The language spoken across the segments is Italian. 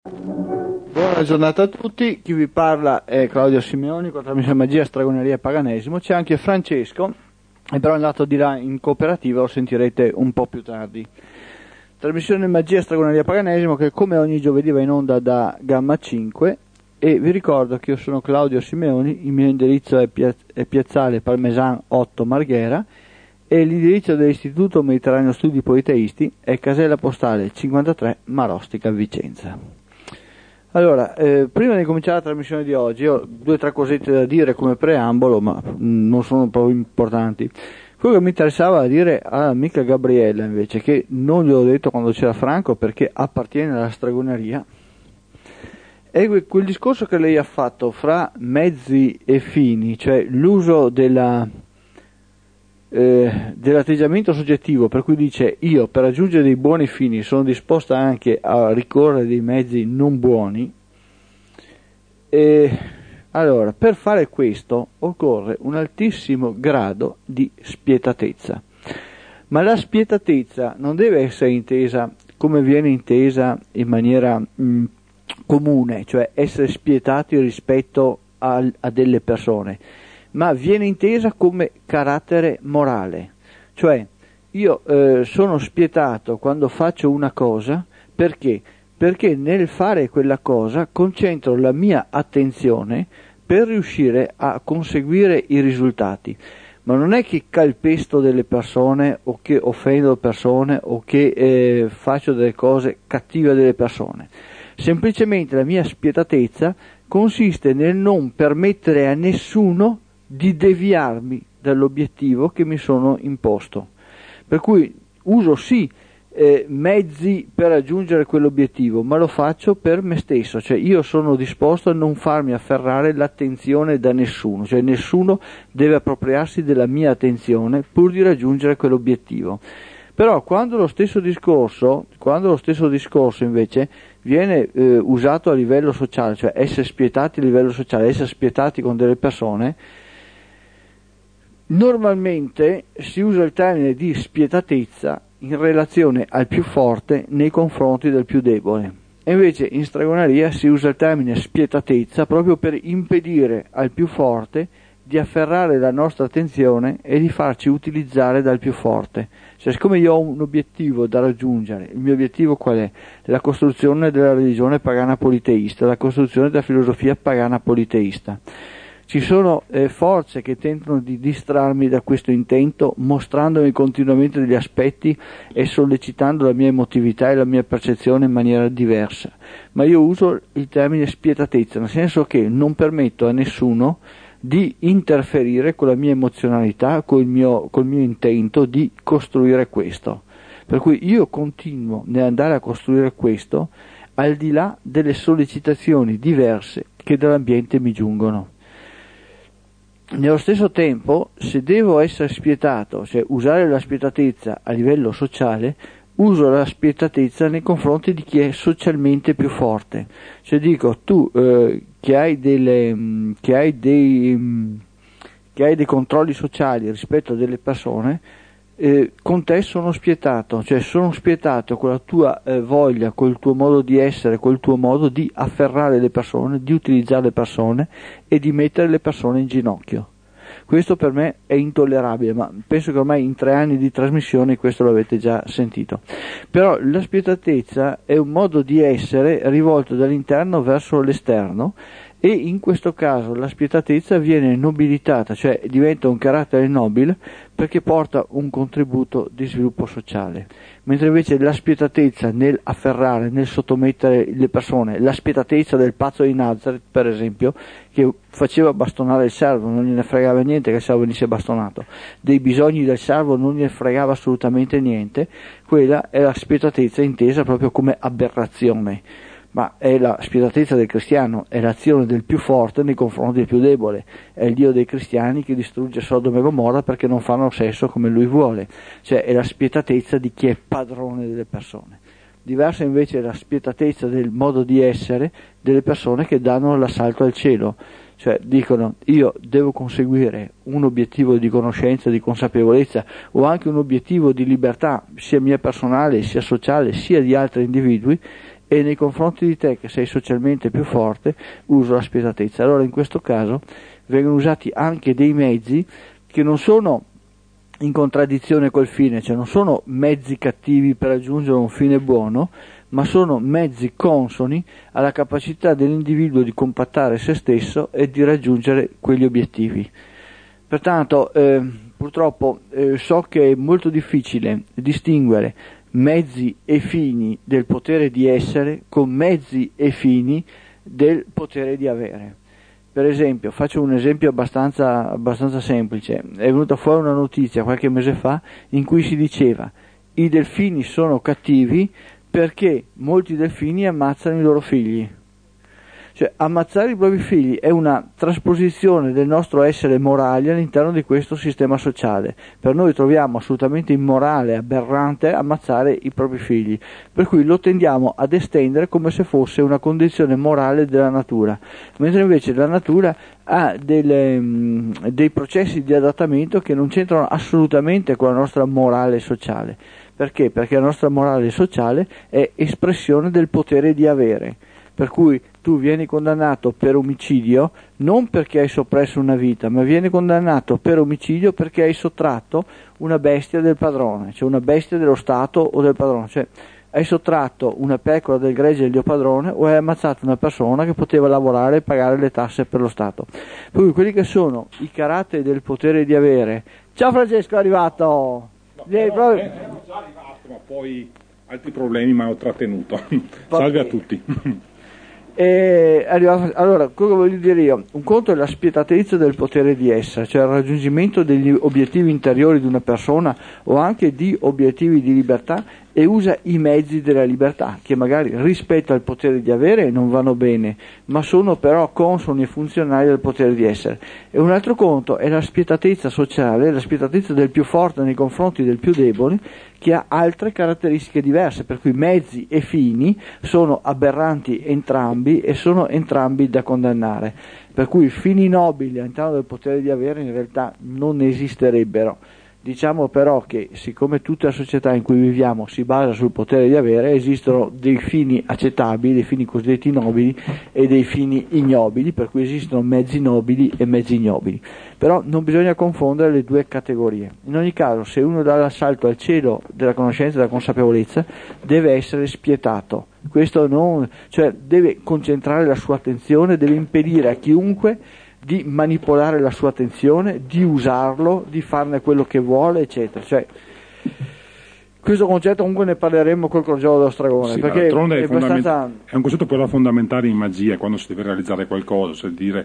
Buona giornata a tutti, chi vi parla è Claudio Simeoni con la trasmissione Magia, Stregoneria e Paganesimo. C'è anche Francesco, è però andato di là in cooperativa, lo sentirete un po' più tardi. Trasmissione Magia, Stregoneria e Paganesimo che come ogni giovedì va in onda da Gamma 5 e vi ricordo che io sono Claudio Simeoni, il mio indirizzo è Piazzale Parmesan 8 Marghera e l'indirizzo dell'Istituto Mediterraneo Studi Politeisti è Casella Postale 53 Marostica Vicenza. Allora, prima di cominciare la trasmissione di oggi ho 2 o 3 cosette da dire come preambolo, ma non sono proprio importanti. Quello che mi interessava dire all'amica Gabriella invece, che non gli ho detto quando c'era Franco perché appartiene alla stregoneria, è quel discorso che lei ha fatto fra mezzi e fini, cioè l'uso dell'atteggiamento soggettivo, per cui dice io per raggiungere dei buoni fini sono disposta anche a ricorrere dei mezzi non buoni. Allora, per fare questo occorre un altissimo grado di spietatezza, ma la spietatezza non deve essere intesa come viene intesa in maniera comune, cioè essere spietati rispetto a delle persone, ma viene intesa come carattere morale, cioè io sono spietato quando faccio una cosa perché nel fare quella cosa concentro la mia attenzione per riuscire a conseguire i risultati, ma non è che calpesto delle persone o che offendo persone o che faccio delle cose cattive delle persone, semplicemente la mia spietatezza consiste nel non permettere a nessuno di deviarmi dall'obiettivo che mi sono imposto, per cui uso sì mezzi per raggiungere quell'obiettivo, ma lo faccio per me stesso, cioè io sono disposto a non farmi afferrare l'attenzione da nessuno, cioè nessuno deve appropriarsi della mia attenzione pur di raggiungere quell'obiettivo. Però quando lo stesso discorso invece viene usato a livello sociale, cioè essere spietati a livello sociale, essere spietati con delle persone, normalmente si usa il termine di spietatezza in relazione al più forte nei confronti del più debole, e invece in stregoneria si usa il termine spietatezza proprio per impedire al più forte di afferrare la nostra attenzione e di farci utilizzare dal più forte. Cioè, siccome io ho un obiettivo da raggiungere, il mio obiettivo qual è? La costruzione della religione pagana politeista, la costruzione della filosofia pagana politeista. Ci sono forze che tentano di distrarmi da questo intento, mostrandomi continuamente degli aspetti e sollecitando la mia emotività e la mia percezione in maniera diversa. Ma io uso il termine spietatezza, nel senso che non permetto a nessuno di interferire con la mia emozionalità, col mio intento di costruire questo. Per cui io continuo nell'andare a costruire questo al di là delle sollecitazioni diverse che dall'ambiente mi giungono. Nello stesso tempo, se devo essere spietato, cioè usare la spietatezza a livello sociale, uso la spietatezza nei confronti di chi è socialmente più forte. Cioè dico, tu che hai dei controlli sociali rispetto a delle persone, con te sono spietato, cioè sono spietato con la tua voglia, col tuo modo di essere, col tuo modo di afferrare le persone, di utilizzare le persone e di mettere le persone in ginocchio. Questo per me è intollerabile, ma penso che ormai in 3 anni di trasmissione questo l'avete già sentito. Però la spietatezza è un modo di essere rivolto dall'interno verso l'esterno, e in questo caso la spietatezza viene nobilitata, cioè diventa un carattere nobile perché porta un contributo di sviluppo sociale, mentre invece la spietatezza nel afferrare, nel sottomettere le persone, la spietatezza del pazzo di Nazareth per esempio, che faceva bastonare il servo, non gliene fregava niente che il servo venisse bastonato, dei bisogni del servo non gliene fregava assolutamente niente, quella è la spietatezza intesa proprio come aberrazione. Ma è la spietatezza del cristiano, è l'azione del più forte nei confronti del più debole, è il Dio dei cristiani che distrugge Sodoma e Gomorra perché non fanno sesso come lui vuole, cioè è la spietatezza di chi è padrone delle persone. Diversa invece è la spietatezza del modo di essere delle persone che danno l'assalto al cielo, cioè dicono io devo conseguire un obiettivo di conoscenza, di consapevolezza o anche un obiettivo di libertà sia mia personale, sia sociale, sia di altri individui, e nei confronti di te che sei socialmente più forte uso la spietatezza. Allora in questo caso vengono usati anche dei mezzi che non sono in contraddizione col fine, cioè non sono mezzi cattivi per raggiungere un fine buono, ma sono mezzi consoni alla capacità dell'individuo di compattare se stesso e di raggiungere quegli obiettivi. Pertanto purtroppo so che è molto difficile distinguere mezzi e fini del potere di essere con mezzi e fini del potere di avere. Per esempio, faccio un esempio abbastanza semplice. È venuta fuori una notizia qualche mese fa in cui si diceva i delfini sono cattivi perché molti delfini ammazzano i loro figli. Cioè, ammazzare i propri figli è una trasposizione del nostro essere morali all'interno di questo sistema sociale. Per noi troviamo assolutamente immorale, aberrante ammazzare i propri figli, per cui lo tendiamo ad estendere come se fosse una condizione morale della natura, mentre invece la natura ha dei processi di adattamento che non c'entrano assolutamente con la nostra morale sociale. Perché? Perché la nostra morale sociale è espressione del potere di avere. Per cui tu vieni condannato per omicidio non perché hai soppresso una vita, ma vieni condannato per omicidio perché hai sottratto una bestia del padrone, cioè una bestia dello Stato o del padrone, cioè hai sottratto una pecora del gregge del tuo padrone o hai ammazzato una persona che poteva lavorare e pagare le tasse per lo Stato. Per cui quelli che sono i caratteri del potere di avere. Ciao Francesco, è arrivato! No, però, sono già arrivato, ma poi altri problemi mi hanno trattenuto. Salve a tutti. Allora, quello che voglio dire io, un conto è la spietatezza del potere di essere, cioè il raggiungimento degli obiettivi interiori di una persona o anche di obiettivi di libertà, e usa i mezzi della libertà che magari rispetto al potere di avere non vanno bene, ma sono però consoni e funzionali al potere di essere. E un altro conto è la spietatezza sociale, la spietatezza del più forte nei confronti del più debole, che ha altre caratteristiche diverse, per cui mezzi e fini sono aberranti entrambi e sono entrambi da condannare, per cui fini nobili all'interno del potere di avere in realtà non esisterebbero. Diciamo però che siccome tutta la società in cui viviamo si basa sul potere di avere, esistono dei fini accettabili, dei fini cosiddetti nobili e dei fini ignobili, per cui esistono mezzi nobili e mezzi ignobili. Però non bisogna confondere le due categorie. In ogni caso, se uno dà l'assalto al cielo della conoscenza e della consapevolezza, deve essere spietato. Questo cioè deve concentrare la sua attenzione, deve impedire a chiunque di manipolare la sua attenzione, di usarlo, di farne quello che vuole, eccetera. Cioè, questo concetto comunque ne parleremo col crogiolo dello Stragone, sì, perché è un concetto però fondamentale in magia, quando si deve realizzare qualcosa, cioè dire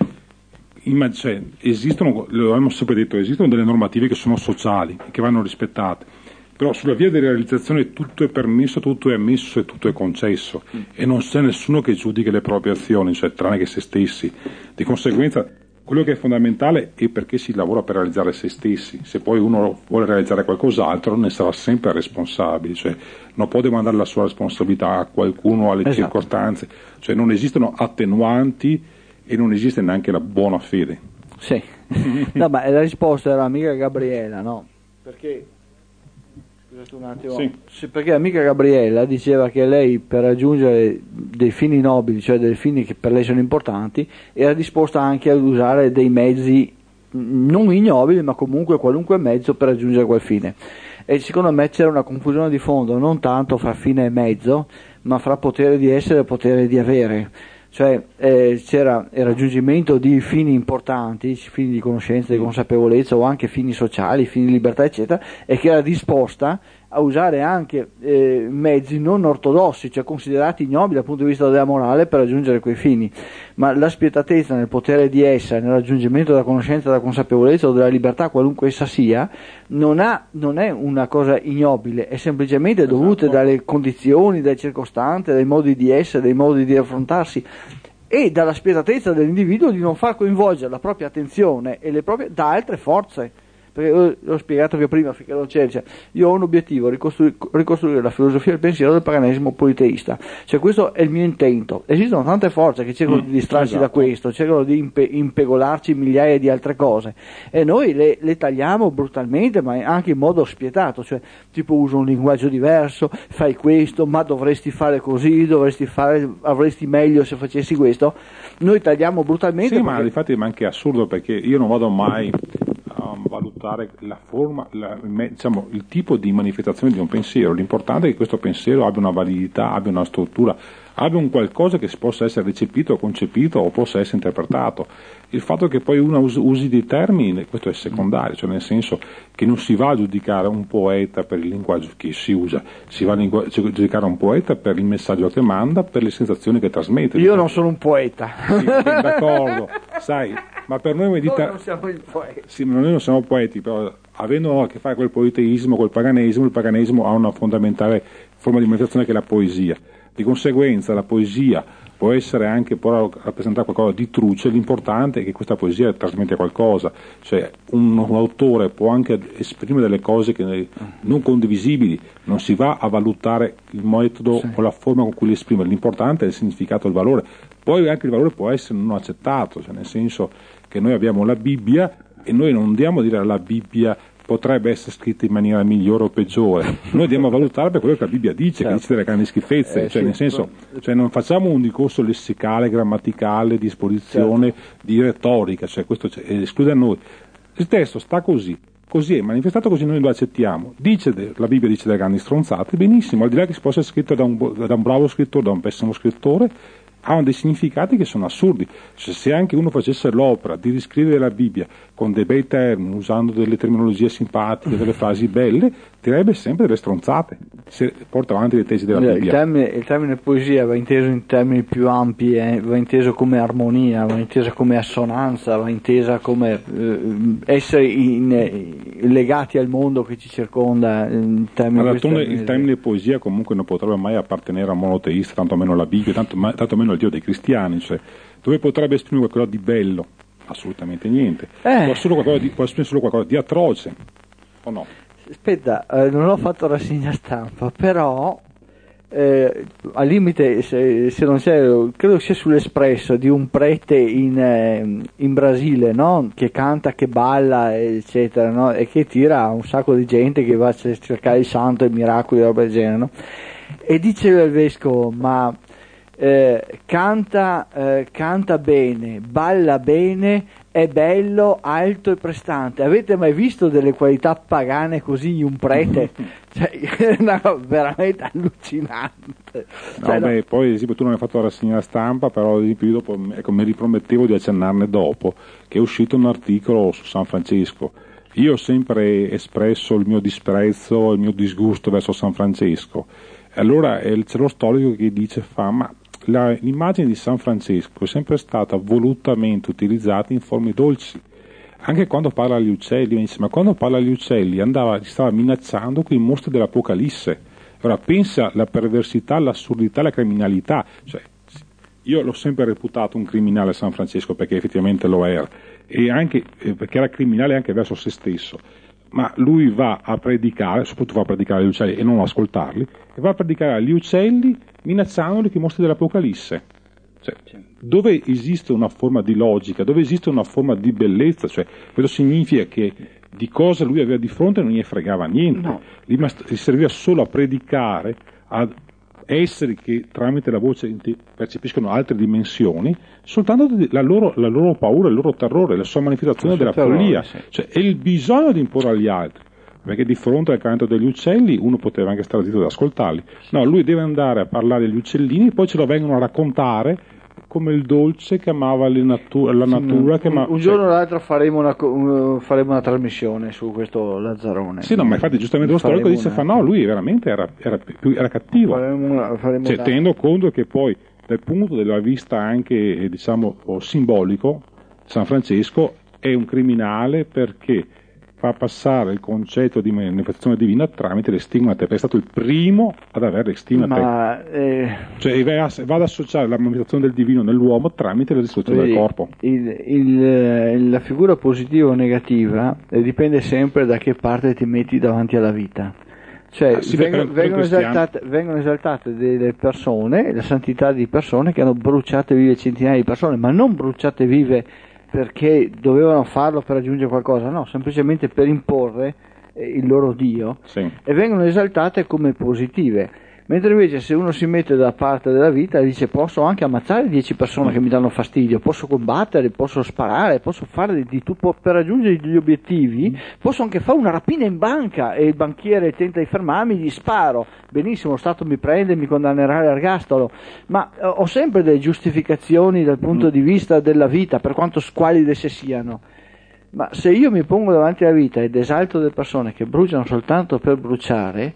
esistono, lo abbiamo sempre detto, esistono delle normative che sono sociali e che vanno rispettate. Però sulla via di realizzazione tutto è permesso, tutto è ammesso e tutto è concesso, e non c'è nessuno che giudichi le proprie azioni, cioè tranne che se stessi. Di conseguenza quello che è fondamentale è perché si lavora per realizzare se stessi. Se poi uno vuole realizzare qualcos'altro ne sarà sempre responsabile, cioè non può demandare la sua responsabilità a qualcuno, alle circostanze, cioè non esistono attenuanti e non esiste neanche la buona fede. Sì, no, ma la risposta era amica Gabriella, no? Perché un attimo. Sì, perché l'amica Gabriella diceva che lei per raggiungere dei fini nobili, cioè dei fini che per lei sono importanti, era disposta anche ad usare dei mezzi non ignobili, ma comunque qualunque mezzo per raggiungere quel fine. E secondo me c'era una confusione di fondo, non tanto fra fine e mezzo, ma fra potere di essere e potere di avere. Cioè c'era il raggiungimento di fini importanti, fini di conoscenza, di consapevolezza o anche fini sociali, fini di libertà eccetera, e che era disposta a usare anche mezzi non ortodossi, cioè considerati ignobili dal punto di vista della morale per raggiungere quei fini. Ma la spietatezza nel potere di essere, nel raggiungimento della conoscenza, della consapevolezza o della libertà, qualunque essa sia, non è una cosa ignobile, è semplicemente dovuta dalle condizioni, dalle circostanze, dai modi di essere, dai modi di affrontarsi e dalla spietatezza dell'individuo di non far coinvolgere la propria attenzione e le proprie da altre forze. perché l'ho spiegato che prima, finché non c'è, cioè, io ho un obiettivo, ricostruire la filosofia del pensiero del paganesimo politeista, cioè questo è il mio intento. Esistono tante forze che cercano di distrarci da questo, cercano di impegolarci migliaia di altre cose, e noi le tagliamo brutalmente, ma anche in modo spietato, cioè tipo uso un linguaggio diverso, fai questo, ma dovresti fare così, avresti meglio se facessi questo. Noi tagliamo brutalmente. Sì, ma infatti è anche assurdo, perché io non vado mai a valutare la forma, diciamo, il tipo di manifestazione di un pensiero. L'importante è che questo pensiero abbia una validità, abbia una struttura, abbia un qualcosa che possa essere recepito, concepito o possa essere interpretato. Il fatto che poi uno usi dei termini, questo è secondario, cioè nel senso che non si va a giudicare un poeta per il linguaggio che si usa, si va a giudicare un poeta per il messaggio che manda, per le sensazioni che trasmette. Io non sono un poeta. Sì, d'accordo, sai, ma per noi Noi non siamo i poeti. Sì, ma noi non siamo poeti, però avendo a che fare col politeismo, col paganesimo, il paganesimo ha una fondamentale forma di manifestazione che è la poesia. Di conseguenza la poesia può essere anche, può rappresentare qualcosa di truce, l'importante è che questa poesia trasmette qualcosa, cioè un autore può anche esprimere delle cose che non condivisibili, non si va a valutare il metodo o la forma con cui li esprime, l'importante è il significato e il valore. Poi anche il valore può essere non accettato, cioè nel senso che noi abbiamo la Bibbia e noi non andiamo a dire la Bibbia potrebbe essere scritta in maniera migliore o peggiore, noi andiamo a valutare per quello che la Bibbia dice, che dice delle grandi schifezze, cioè nel senso, cioè non facciamo un discorso lessicale, grammaticale, di esposizione, di retorica, cioè questo esclude a noi. Il testo sta così è manifestato così, noi lo accettiamo. La Bibbia dice delle grandi stronzate, benissimo, al di là che si possa essere scritto da un bravo scrittore, da un pessimo scrittore, hanno dei significati che sono assurdi. Cioè, se anche uno facesse l'opera di riscrivere la Bibbia con dei bei termini, usando delle terminologie simpatiche, delle frasi belle, direbbe sempre delle stronzate, se porta avanti le tesi della Bibbia. Il termine poesia va inteso in termini più ampi, va inteso come armonia, va intesa come assonanza, va intesa come essere legati al mondo che ci circonda. Il termine poesia comunque non potrebbe mai appartenere a un monoteista, tanto meno alla Bibbia, tanto meno al Dio dei cristiani, cioè dove potrebbe esprimere qualcosa di bello? Assolutamente niente. Può esprimere solo qualcosa di atroce, o no? Aspetta, non ho fatto rassegna stampa, però al limite, se non c'è, credo sia sull'Espresso di un prete in Brasile, no? Che canta, che balla, eccetera, no? E che tira un sacco di gente che va a cercare il santo, i miracoli e roba del genere, no? E dice il vescovo, ma canta bene, balla bene, è bello, alto e prestante. Avete mai visto delle qualità pagane così in un prete? Cioè, no, veramente allucinante. Cioè, poi ad esempio tu non hai fatto la rassegna stampa, però ad esempio io dopo, mi ripromettevo di accennarne dopo, che è uscito un articolo su San Francesco. Io ho sempre espresso il mio disprezzo, il mio disgusto verso San Francesco. Allora c'è lo storico che dice, ma l'immagine di San Francesco è sempre stata volutamente utilizzata in forme dolci. Anche quando parla agli uccelli, ma quando parla agli uccelli li stava minacciando con i mostri dell'Apocalisse. Ora pensa alla perversità, l'assurdità, la criminalità. Cioè, io l'ho sempre reputato un criminale San Francesco, perché effettivamente lo era, e anche perché era criminale anche verso se stesso. Ma lui va a predicare, soprattutto va a predicare agli uccelli e non ascoltarli, e va a predicare agli uccelli minacciandoli con i mostri dell'Apocalisse. Cioè, dove esiste una forma di logica, dove esiste una forma di bellezza, cioè, questo significa che di cosa lui aveva di fronte non gli fregava niente, no. Gli serviva solo a predicare a esseri che tramite la voce percepiscono altre dimensioni, soltanto la loro paura, il loro terrore, la sua manifestazione della follia, sì. Cioè è il bisogno di imporre agli altri, perché di fronte al canto degli uccelli uno poteva anche stare zitto ad ascoltarli, no, lui deve andare a parlare agli uccellini, poi ce lo vengono a raccontare come il dolce che amava la natura. Un giorno o l'altro faremo una trasmissione su questo Lazzarone. Sì, no, ma infatti giustamente lo storico dice, no, lui veramente era cattivo. Tenendo conto che poi dal punto della vista anche, diciamo, simbolico, San Francesco è un criminale perché fa passare il concetto di manifestazione divina tramite le stigmate, perché è stato il primo ad avere le stigmate. Cioè va ad associare la manifestazione del divino nell'uomo tramite la distruzione del corpo. La figura positiva o negativa dipende sempre da che parte ti metti davanti alla vita. Cioè vengono esaltate delle persone, la santità di persone che hanno bruciate vive centinaia di persone, ma non bruciate vive perché dovevano farlo per raggiungere qualcosa, no, semplicemente per imporre il loro Dio, sì. E vengono esaltate come positive, mentre invece se uno si mette da parte della vita e dice posso anche ammazzare 10 persone che mi danno fastidio, posso combattere, posso sparare, posso fare di tutto per raggiungere gli obiettivi, posso anche fare una rapina in banca e il banchiere tenta di fermarmi, gli sparo, benissimo, lo Stato mi prende e mi condannerà all'ergastolo, ma ho sempre delle giustificazioni dal punto di vista della vita, per quanto squalide se siano. Ma se io mi pongo davanti alla vita ed esalto delle persone che bruciano soltanto per bruciare,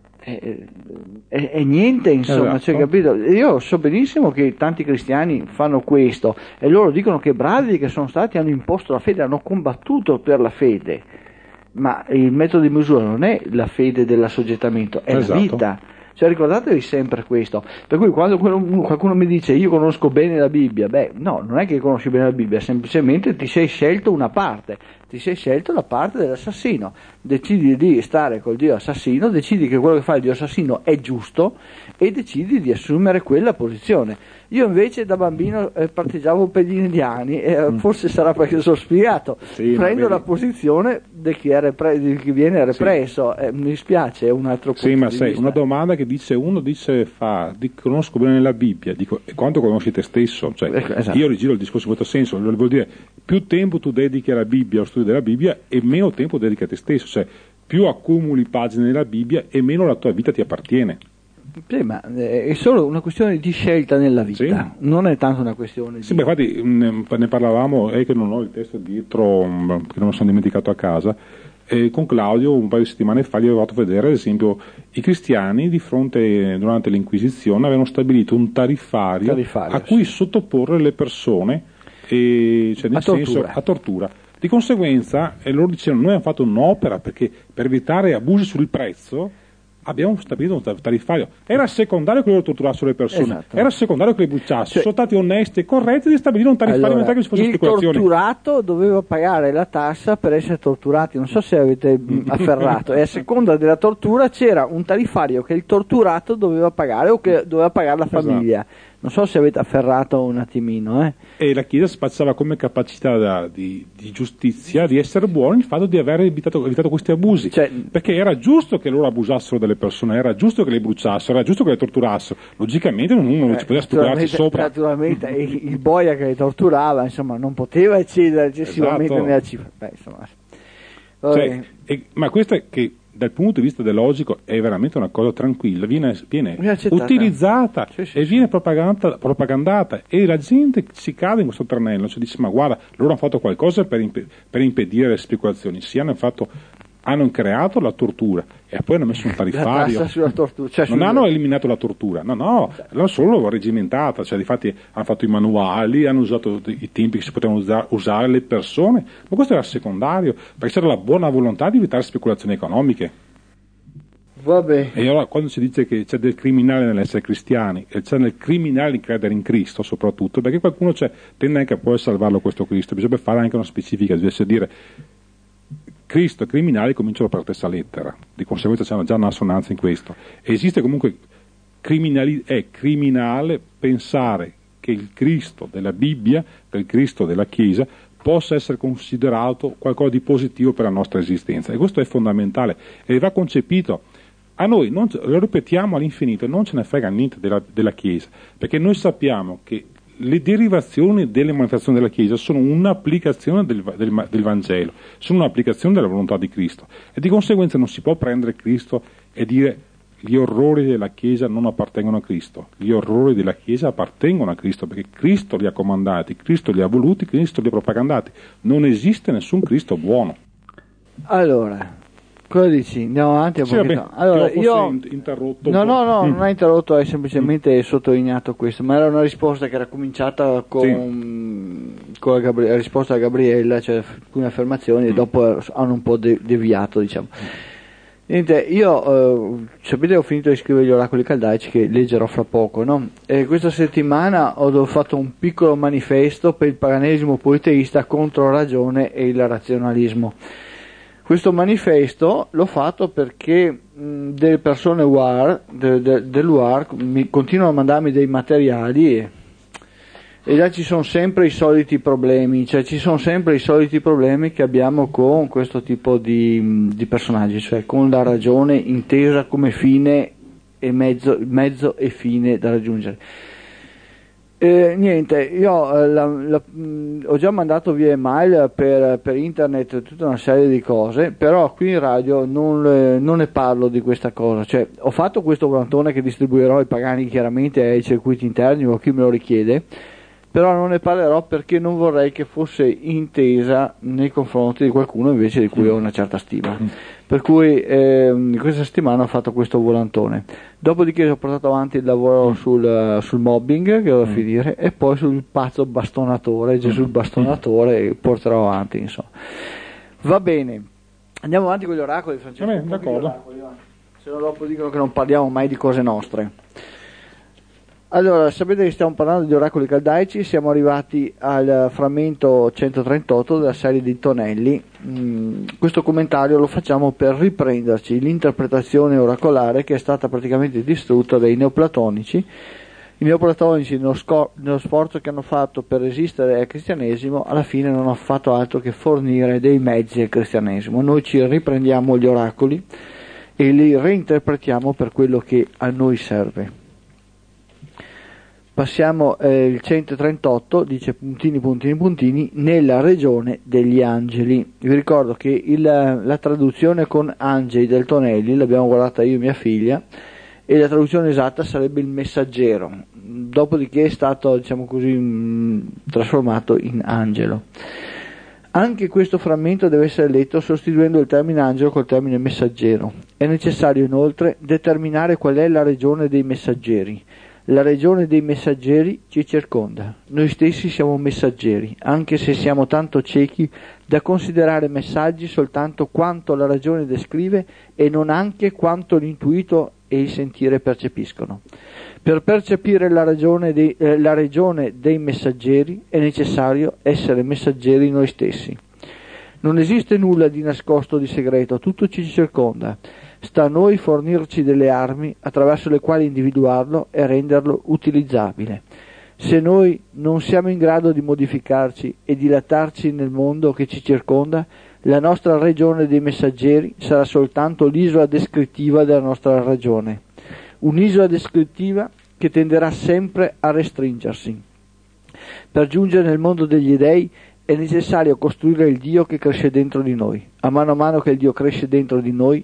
è niente, insomma, esatto. Cioè, capito? Io so benissimo che tanti cristiani fanno questo e loro dicono che bravi che sono stati, hanno imposto la fede, hanno combattuto per la fede, ma il metodo di misura non è la fede dell'assoggettamento, è esatto. la vita. Cioè ricordatevi sempre questo, per cui quando qualcuno mi dice io conosco bene la Bibbia, beh no, non è che conosci bene la Bibbia, semplicemente ti sei scelto una parte, ti sei scelto la parte dell'assassino, decidi di stare col Dio assassino, decidi che quello che fa il Dio assassino è giusto e decidi di assumere quella posizione. Io invece da bambino partigiavo per gli indiani, forse sarà perché sono spiegato, sì, prendo la posizione di chi viene represso, sì. Mi dispiace, è un altro punto di vista. Sì, ma una domanda che conosco bene la Bibbia, dico, e quanto conosci te stesso? Cioè, esatto. Io rigiro il discorso in questo senso, vuol dire più tempo tu dedichi alla Bibbia, allo studio della Bibbia, e meno tempo dedichi a te stesso, cioè più accumuli pagine nella Bibbia e meno la tua vita ti appartiene. Sì, ma è solo una questione di scelta nella vita, sì. Non è tanto una questione di... Sì, beh, infatti ne parlavamo, che non ho il testo dietro, che non mi sono dimenticato a casa, con Claudio un paio di settimane fa gli avevo fatto vedere, ad esempio, i cristiani durante l'Inquisizione avevano stabilito un tariffario a cui sottoporre le persone, a tortura. Di conseguenza, loro dicevano, noi abbiamo fatto un'opera perché per evitare abusi sul prezzo abbiamo stabilito un tariffario. Era secondario che loro torturassero le persone, esatto. Era secondario che le bruciassero, sono stati onesti e corretti di stabilire un tariffario mentre che ci fosse speculazione. Il torturato doveva pagare la tassa per essere torturati, non so se avete afferrato, e a seconda della tortura c'era un tariffario che il torturato doveva pagare o che doveva pagare la famiglia. Esatto. Non so se avete afferrato un attimino. E la Chiesa spacciava come capacità di giustizia, di essere buoni, il fatto di aver evitato questi abusi. Cioè, perché era giusto che loro abusassero delle persone, era giusto che le bruciassero, era giusto che le torturassero. Logicamente uno non ci poteva specularsi sopra. Naturalmente il boia che le torturava, insomma, non poteva eccedere eccessivamente nella cifra. Beh, insomma. Ma questo è che dal punto di vista logico è veramente una cosa tranquilla, viene utilizzata e viene propagandata e la gente si cade in questo tranello, cioè dice ma guarda, loro hanno fatto qualcosa per impedire le speculazioni, hanno creato la tortura e poi hanno messo un tariffario, sulla tortura, non hanno eliminato la tortura, no, l'hanno solo regimentata, cioè difatti hanno fatto i manuali, hanno usato i tempi che si potevano usare le persone, ma questo era secondario, perché c'era la buona volontà di evitare speculazioni economiche. Vabbè. E allora quando si dice che c'è del criminale nell'essere cristiani e c'è nel criminale di credere in Cristo soprattutto, perché qualcuno tende anche a poi salvarlo questo Cristo, bisogna fare anche una specifica, bisogna dire Cristo e criminali cominciano per la stessa lettera, di conseguenza c'è già una assonanza in questo. Esiste comunque è criminale pensare che il Cristo della Bibbia, che il Cristo della Chiesa, possa essere considerato qualcosa di positivo per la nostra esistenza, e questo è fondamentale e va concepito. A noi, lo ripetiamo all'infinito, non ce ne frega niente della Chiesa, perché noi sappiamo che le derivazioni delle manifestazioni della Chiesa sono un'applicazione del Vangelo, sono un'applicazione della volontà di Cristo, e di conseguenza non si può prendere Cristo e dire gli orrori della Chiesa non appartengono a Cristo, gli orrori della Chiesa appartengono a Cristo, perché Cristo li ha comandati, Cristo li ha voluti, Cristo li ha propagandati, non esiste nessun Cristo buono. Allora, cosa dici? Andiamo avanti un pochino. Allora, io interrotto. No, non hai interrotto, hai semplicemente sottolineato questo, ma era una risposta che era cominciata con con la risposta a Gabriella, cioè alcune affermazioni e dopo hanno un po' deviato, diciamo. Niente, io sapete, ho finito di scrivere gli oracoli caldaici che leggerò fra poco, no? E questa settimana ho fatto un piccolo manifesto per il paganesimo politeista contro la ragione e il razionalismo. Questo manifesto l'ho fatto perché delle persone dell'UAR continuano a mandarmi dei materiali e là ci sono sempre i soliti problemi, cioè ci sono sempre i soliti problemi che abbiamo con questo tipo di personaggi, cioè con la ragione intesa come fine e mezzo e fine da raggiungere. Niente, io ho già mandato via email per internet tutta una serie di cose, però qui in radio non ne parlo di questa cosa, cioè ho fatto questo volantone che distribuirò ai pagani chiaramente ai circuiti interni o a chi me lo richiede, però non ne parlerò perché non vorrei che fosse intesa nei confronti di qualcuno invece di cui ho una certa stima. Per cui questa settimana ho fatto questo volantone, dopodiché ho portato avanti il lavoro sul mobbing che ho da finire e poi sul pazzo bastonatore, Gesù il bastonatore, che porterò avanti, insomma. Va bene, andiamo avanti con gli oracoli, Francesco. D'accordo. Se no dopo dicono che non parliamo mai di cose nostre. Allora, sapete che stiamo parlando di oracoli caldaici, siamo arrivati al frammento 138 della serie di Tonelli. Questo commentario lo facciamo per riprenderci l'interpretazione oracolare che è stata praticamente distrutta dai neoplatonici. I neoplatonici, nello sforzo che hanno fatto per resistere al cristianesimo, alla fine non hanno fatto altro che fornire dei mezzi al cristianesimo. Noi ci riprendiamo gli oracoli e li reinterpretiamo per quello che a noi serve. Passiamo il 138, dice puntini puntini puntini, nella regione degli angeli. Vi ricordo che la traduzione con angeli del Tonelli l'abbiamo guardata io e mia figlia e la traduzione esatta sarebbe il messaggero, dopodiché è stato, diciamo così, trasformato in angelo. Anche questo frammento deve essere letto sostituendo il termine angelo col termine messaggero. È necessario inoltre determinare qual è la regione dei messaggeri. La regione dei messaggeri ci circonda. Noi stessi siamo messaggeri, anche se siamo tanto ciechi da considerare messaggi soltanto quanto la ragione descrive e non anche quanto l'intuito e il sentire percepiscono. Per percepire la regione dei messaggeri è necessario essere messaggeri noi stessi. Non esiste nulla di nascosto o di segreto, tutto ci circonda. Sta a noi fornirci delle armi attraverso le quali individuarlo e renderlo utilizzabile. Se noi non siamo in grado di modificarci e dilatarci nel mondo che ci circonda, la nostra regione dei messaggeri sarà soltanto l'isola descrittiva della nostra ragione, un'isola descrittiva che tenderà sempre a restringersi. Per giungere nel mondo degli dei è necessario costruire il Dio che cresce dentro di noi. A mano che il Dio cresce dentro di noi,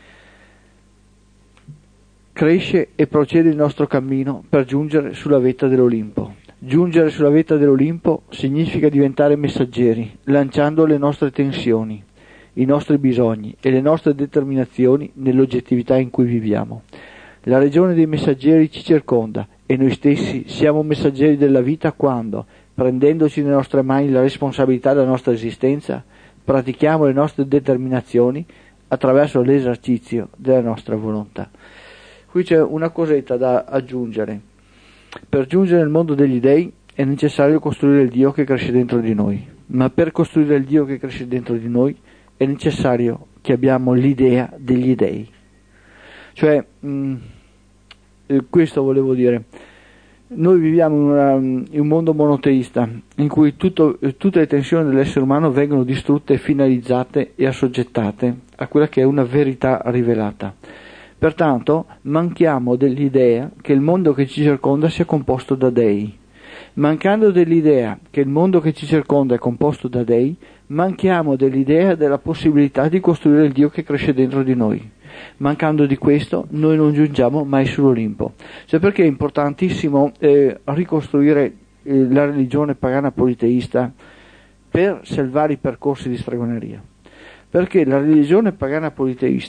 cresce e procede il nostro cammino per giungere sulla vetta dell'Olimpo. Giungere sulla vetta dell'Olimpo significa diventare messaggeri, lanciando le nostre tensioni, i nostri bisogni e le nostre determinazioni nell'oggettività in cui viviamo. La regione dei messaggeri ci circonda e noi stessi siamo messaggeri della vita quando, prendendoci nelle nostre mani la responsabilità della nostra esistenza, pratichiamo le nostre determinazioni attraverso l'esercizio della nostra volontà. Qui c'è una cosetta da aggiungere. Per giungere nel mondo degli dei è necessario costruire il Dio che cresce dentro di noi, ma per costruire il Dio che cresce dentro di noi è necessario che abbiamo l'idea degli dei. Cioè, questo volevo dire. Noi viviamo in un mondo monoteista in cui tutte le tensioni dell'essere umano vengono distrutte, finalizzate e assoggettate a quella che è una verità rivelata. Pertanto manchiamo dell'idea che il mondo che ci circonda sia composto da dei. Mancando dell'idea che il mondo che ci circonda è composto da dei, manchiamo dell'idea della possibilità di costruire il Dio che cresce dentro di noi. Mancando di questo, noi non giungiamo mai sull'Olimpo. Cioè, perché è importantissimo ricostruire la religione pagana politeista per salvare i percorsi di stregoneria? Perché la religione pagana politeista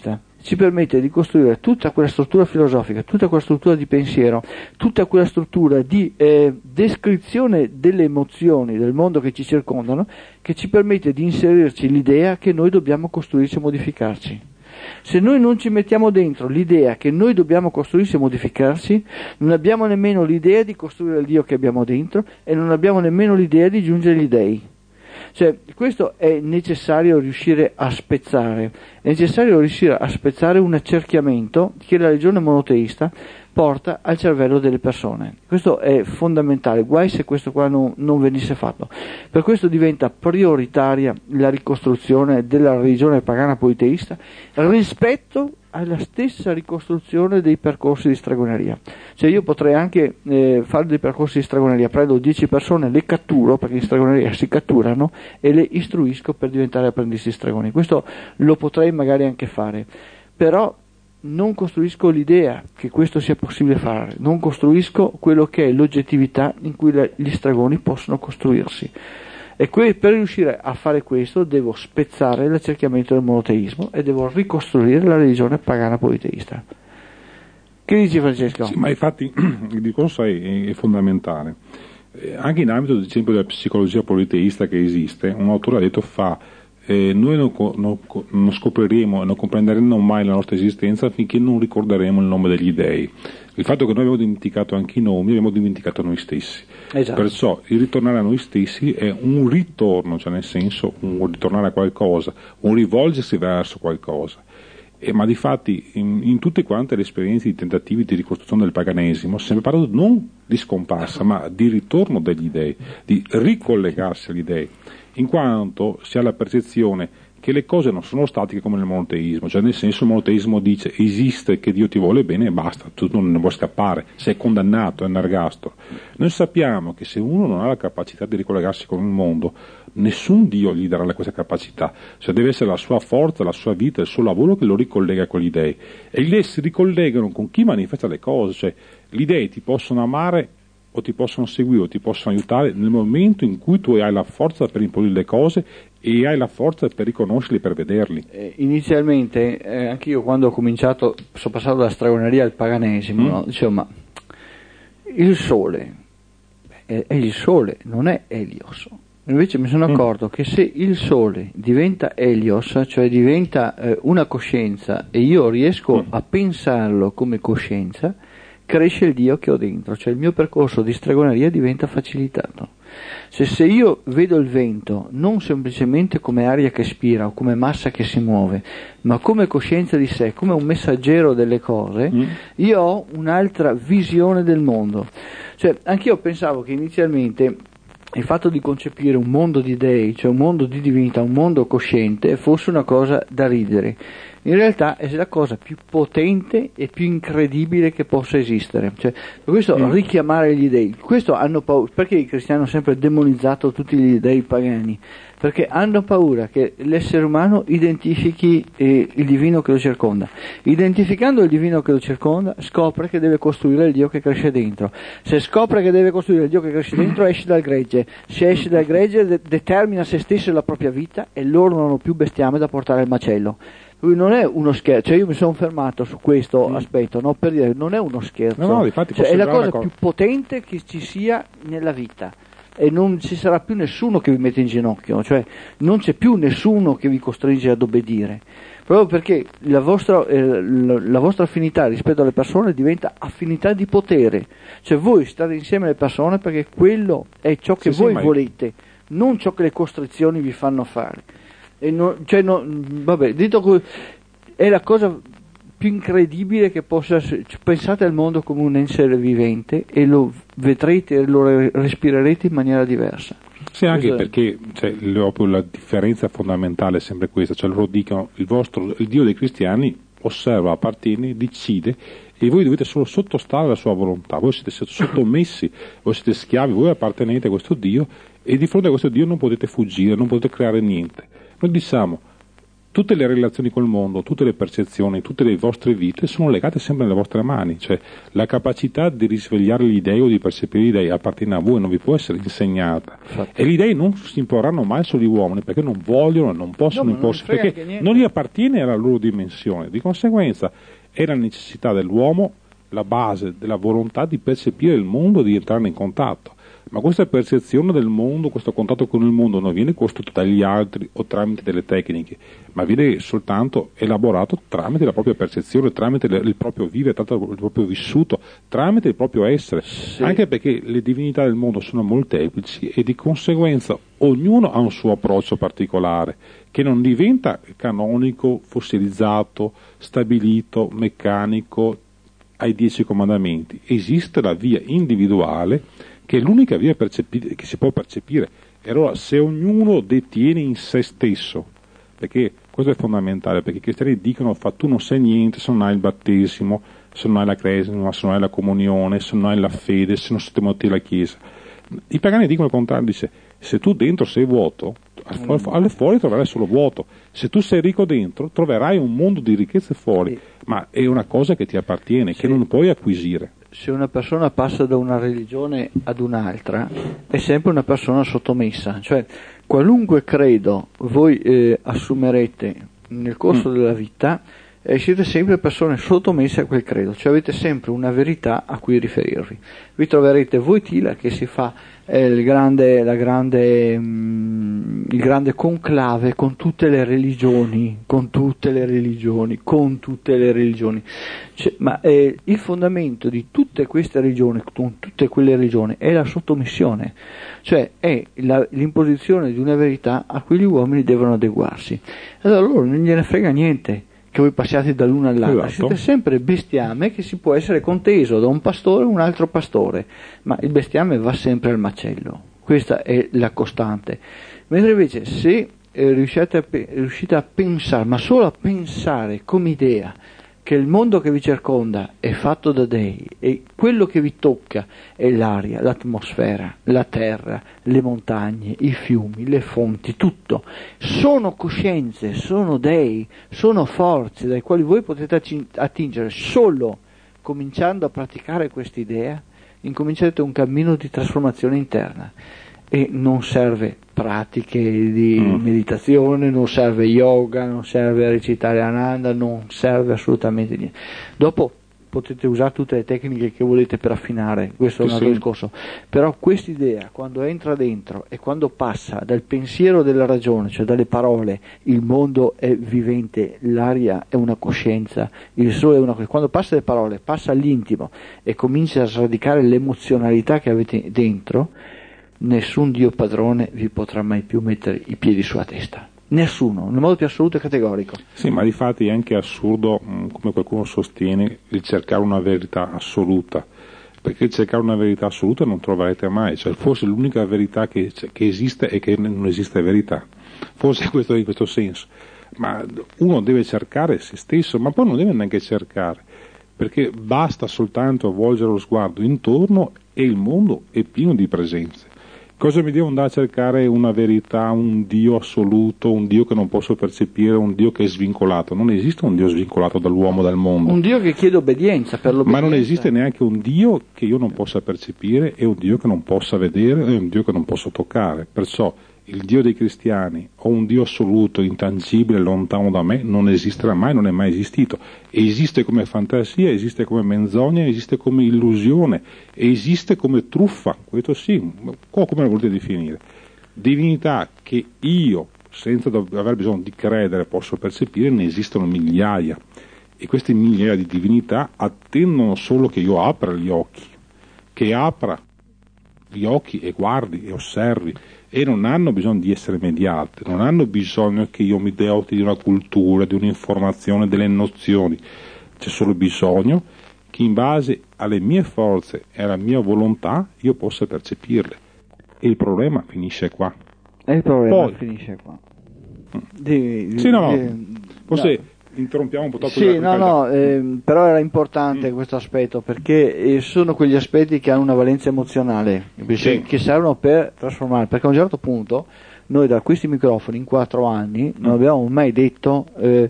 ci permette di costruire tutta quella struttura filosofica, tutta quella struttura di pensiero, tutta quella struttura di descrizione delle emozioni del mondo che ci circondano, che ci permette di inserirci l'idea che noi dobbiamo costruirci e modificarci. Se noi non ci mettiamo dentro l'idea che noi dobbiamo costruirci e modificarci, non abbiamo nemmeno l'idea di costruire il Dio che abbiamo dentro e non abbiamo nemmeno l'idea di giungere agli dei. Cioè, questo è necessario riuscire a spezzare, è necessario riuscire a spezzare un accerchiamento che la religione monoteista porta al cervello delle persone. Questo è fondamentale, guai se questo qua non venisse fatto. Per questo diventa prioritaria la ricostruzione della religione pagana politeista rispetto alla stessa ricostruzione dei percorsi di stregoneria. Cioè io potrei anche fare dei percorsi di stregoneria, prendo 10 persone, le catturo, perché in stregoneria si catturano, e le istruisco per diventare apprendisti stregoni. Questo lo potrei magari anche fare, però non costruisco l'idea che questo sia possibile fare, non costruisco quello che è l'oggettività in cui gli stregoni possono costruirsi. E per riuscire a fare questo devo spezzare l'accerchiamento del monoteismo e devo ricostruire la religione pagana politeista. Che dici, Francesco? Sì, ma infatti il discorso è fondamentale. Anche in ambito, ad esempio, della psicologia politeista che esiste, un autore ha detto noi non scopriremo e non comprenderemo mai la nostra esistenza finché non ricorderemo il nome degli dei. Il fatto che noi abbiamo dimenticato anche i nomi, abbiamo dimenticato noi stessi. Esatto. Perciò il ritornare a noi stessi è un ritorno, cioè nel senso un ritornare a qualcosa, un rivolgersi verso qualcosa. Ma difatti in tutte quante le esperienze di tentativi di ricostruzione del paganesimo si è sempre parlato non di scomparsa ma di ritorno degli dei, di ricollegarsi agli dei, in quanto si ha la percezione che le cose non sono statiche come nel monoteismo, cioè nel senso il monoteismo dice esiste che Dio ti vuole bene e basta, tu non ne vuoi scappare, sei condannato, è un ergastolo. Noi sappiamo che se uno non ha la capacità di ricollegarsi con il mondo, nessun Dio gli darà questa capacità, cioè deve essere la sua forza, la sua vita, il suo lavoro che lo ricollega con gli dei, e gli dei si ricollegano con chi manifesta le cose, cioè gli dei ti possono amare o ti possono seguire o ti possono aiutare nel momento in cui tu hai la forza per imporre le cose e hai la forza per riconoscerli e per vederli. Inizialmente anch'io quando ho cominciato, sono passato dalla stregoneria al paganesimo, no? Dicevo, ma il sole è il sole, non è Elios. Invece mi sono accorto che se il sole diventa Elios, cioè diventa una coscienza, e io riesco a pensarlo come coscienza, cresce il Dio che ho dentro, cioè il mio percorso di stregoneria diventa facilitato. Se io vedo il vento non semplicemente come aria che spira o come massa che si muove, ma come coscienza di sé, come un messaggero delle cose, io ho un'altra visione del mondo. Cioè, anch'io pensavo che inizialmente il fatto di concepire un mondo di dei, cioè un mondo di divinità, un mondo cosciente, fosse una cosa da ridere. In realtà è la cosa più potente e più incredibile che possa esistere. Cioè, per questo richiamare gli dei, questo hanno paura, perché i cristiani hanno sempre demonizzato tutti gli dei pagani? Perché hanno paura che l'essere umano identifichi il divino che lo circonda. Identificando il divino che lo circonda, scopre che deve costruire il Dio che cresce dentro. Se scopre che deve costruire il Dio che cresce dentro, esce dal gregge. Se esce dal gregge, determina se stesso e la propria vita, e loro non hanno più bestiame da portare al macello. Lui non è uno scherzo, cioè io mi sono fermato su questo aspetto, no? Per dire, non è uno scherzo, no, infatti cioè, è la cosa più potente che ci sia nella vita, e non ci sarà più nessuno che vi mette in ginocchio, cioè non c'è più nessuno che vi costringe ad obbedire, proprio perché la vostra affinità rispetto alle persone diventa affinità di potere, cioè voi state insieme alle persone perché quello è ciò che voi volete, non ciò che le costrizioni vi fanno fare. Vabbè, detto così, è la cosa più incredibile che possa. Pensate al mondo come un essere vivente e lo vedrete e lo respirerete in maniera diversa. Sì, anche perché proprio la differenza fondamentale è sempre questa, cioè loro dicono il Dio dei cristiani osserva, appartiene, decide, e voi dovete solo sottostare alla sua volontà, voi siete sottomessi, voi siete schiavi, voi appartenete a questo Dio, e di fronte a questo Dio non potete fuggire, non potete creare niente. Noi diciamo, tutte le relazioni col mondo, tutte le percezioni, tutte le vostre vite sono legate sempre nelle vostre mani, cioè la capacità di risvegliare le idee o di percepire le idee appartiene a voi, non vi può essere insegnata. E le idee non si imporranno mai sugli uomini perché non vogliono, non possono imporsi, perché non gli appartiene alla loro dimensione. Di conseguenza è la necessità dell'uomo, la base della volontà di percepire il mondo, di entrare in contatto. Ma questa percezione del mondo, questo contatto con il mondo non viene costruito dagli altri o tramite delle tecniche, ma viene soltanto elaborato tramite la propria percezione, tramite il proprio vivere, tramite il proprio vissuto, tramite il proprio essere. Sì. Anche perché le divinità del mondo sono molteplici e di conseguenza ognuno ha un suo approccio particolare, che non diventa canonico, fossilizzato, stabilito, meccanico ai 10 comandamenti. Esiste la via individuale, che è l'unica via che si può percepire. E allora se ognuno detiene in se stesso, perché questo è fondamentale, perché i cristiani dicono tu non sai niente se non hai il battesimo, se non hai la cresima, se non hai la comunione, se non hai la fede, se non sostieni la Chiesa. I pagani dicono il contrario, dice se tu dentro sei vuoto, alle fuori troverai solo vuoto. Se tu sei ricco dentro, troverai un mondo di ricchezze fuori, ma è una cosa che ti appartiene, che non puoi acquisire. Se una persona passa da una religione ad un'altra, è sempre una persona sottomessa, cioè qualunque credo voi assumerete nel corso della vita, siete sempre persone sottomesse a quel credo, cioè avete sempre una verità a cui riferirvi. Vi troverete Wojtyla che si fa il grande conclave con tutte le religioni, cioè, ma il fondamento di tutte queste religioni, con tutte quelle religioni, è la sottomissione, cioè è l'imposizione di una verità a cui gli uomini devono adeguarsi. Allora loro non gliene frega niente che voi passiate dall'uno all'altro, esatto. Siete sempre bestiame che si può essere conteso da un pastore o un altro pastore, ma il bestiame va sempre al macello, questa è la costante. Mentre invece se riuscite a pensare, ma solo a pensare come idea, che il mondo che vi circonda è fatto da dei e quello che vi tocca è l'aria, l'atmosfera, la terra, le montagne, i fiumi, le fonti, tutto. Sono coscienze, sono dei, sono forze dai quali voi potete attingere solo cominciando a praticare quest'idea, incomincerete un cammino di trasformazione interna. E non serve pratiche di meditazione, non serve yoga, non serve recitare Ananda, non serve assolutamente niente. Dopo potete usare tutte le tecniche che volete per affinare, questo è un altro discorso, però quest'idea quando entra dentro e quando passa dal pensiero della ragione, cioè dalle parole, il mondo è vivente, l'aria è una coscienza, il sole è una coscienza, quando passa dalle parole, passa all'intimo e comincia a sradicare l'emozionalità che avete dentro, nessun Dio padrone vi potrà mai più mettere i piedi sulla testa, nessuno, nel modo più assoluto e categorico. Sì, ma difatti è anche assurdo, come qualcuno sostiene, il cercare una verità assoluta, perché cercare una verità assoluta non troverete mai, cioè forse l'unica verità che esiste è che non esiste verità, forse questo è in questo senso, ma uno deve cercare se stesso, ma poi non deve neanche cercare, perché basta soltanto volgere lo sguardo intorno e il mondo è pieno di presenze. Cosa mi devo andare a cercare una verità, un Dio assoluto, un Dio che non posso percepire, un Dio che è svincolato? Non esiste un Dio svincolato dall'uomo, dal mondo. Un Dio che chiede obbedienza per l'obbedienza. Ma non esiste neanche un Dio che io non possa percepire, e un Dio che non possa vedere, e un Dio che non posso toccare. Perciò il Dio dei cristiani o un Dio assoluto, intangibile, lontano da me, non esisterà mai, non è mai esistito. Esiste come fantasia, esiste come menzogna, esiste come illusione, esiste come truffa, questo sì, come lo volete definire. Divinità che io, senza aver bisogno di credere, posso percepire, ne esistono migliaia. E queste migliaia di divinità attendono solo che io apra gli occhi, che apra gli occhi e guardi e osservi, e non hanno bisogno di essere mediate, non hanno bisogno che io mi doti di una cultura, di un'informazione, delle nozioni. C'è solo bisogno che in base alle mie forze e alla mia volontà io possa percepirle. E il problema finisce qua. Finisce qua. Forse interrompiamo un po' troppo. Sì, però era importante questo aspetto, perché sono quegli aspetti che hanno una valenza emozionale, che servono per trasformare, perché a un certo punto noi da questi microfoni in 4 anni non abbiamo mai detto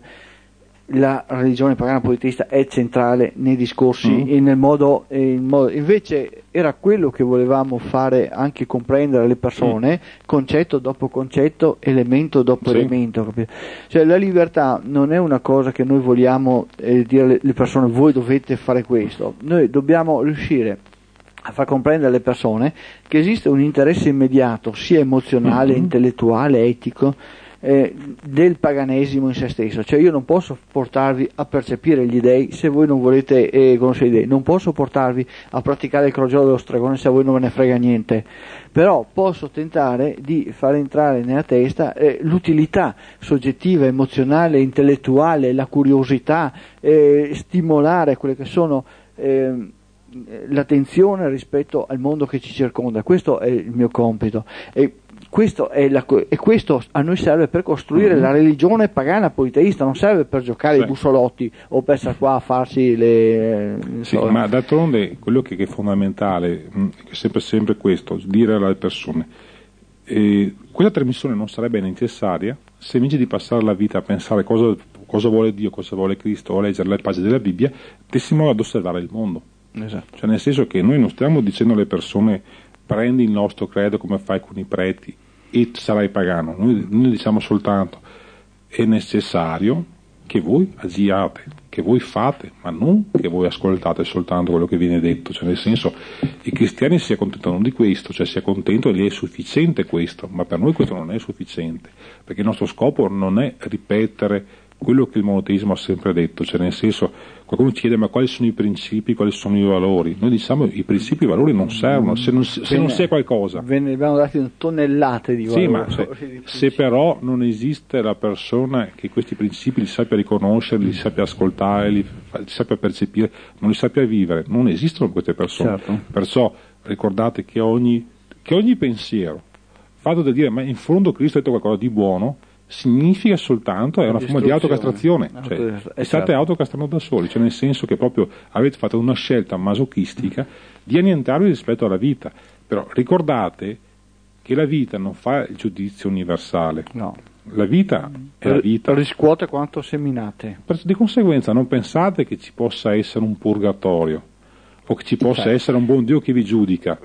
la religione pagana politeista è centrale nei discorsi e nel modo, invece era quello che volevamo fare, anche comprendere alle persone concetto dopo concetto, elemento dopo elemento, capito? Cioè la libertà non è una cosa che noi vogliamo dire alle persone voi dovete fare questo, noi dobbiamo riuscire a far comprendere alle persone che esiste un interesse immediato sia emozionale, intellettuale, etico del paganesimo in se stesso. Cioè io non posso portarvi a percepire gli dei se voi non volete conoscere gli dei, non posso portarvi a praticare il crogiolo dello stregone se a voi non ve ne frega niente, però posso tentare di far entrare nella testa l'utilità soggettiva, emozionale, intellettuale, la curiosità, stimolare quelle che sono l'attenzione rispetto al mondo che ci circonda. Questo è il mio compito e questo a noi serve per costruire la religione pagana politeista, non serve per giocare i bussolotti o per stare qua a farsi le ma d'altronde quello che è fondamentale è sempre questo, dire alle persone questa trasmissione non sarebbe necessaria se invece di passare la vita a pensare cosa vuole Dio, cosa vuole Cristo o leggere le pagine della Bibbia, dessimo ad osservare il mondo. Esatto. Cioè nel senso che noi non stiamo dicendo alle persone prendi il nostro credo come fai con i preti e sarai pagano, noi diciamo soltanto è necessario che voi agiate, che voi fate, ma non che voi ascoltate soltanto quello che viene detto, cioè nel senso i cristiani si accontentano di questo, cioè si accontentano e gli è sufficiente questo, ma per noi questo non è sufficiente, perché il nostro scopo non è ripetere quello che il monoteismo ha sempre detto, cioè nel senso qualcuno ci chiede ma quali sono i principi, quali sono i valori, noi diciamo i principi e i valori non servono se non si è qualcosa, ve ne abbiamo dati tonnellate di valori, ma se però non esiste la persona che questi principi li sappia riconoscere, li sappia ascoltare, li sappia percepire, non li sappia vivere, non esistono queste persone. Perciò ricordate che ogni pensiero fatto da dire ma in fondo Cristo ha detto qualcosa di buono significa soltanto, è una forma di autocastrazione, cioè state autocastrando da soli, cioè nel senso che proprio avete fatto una scelta masochistica di annientarvi rispetto alla vita, però ricordate che la vita non fa il giudizio universale, la vita è la vita, riscuote quanto seminate, di conseguenza non pensate che ci possa essere un purgatorio o che ci possa essere un buon Dio che vi giudica.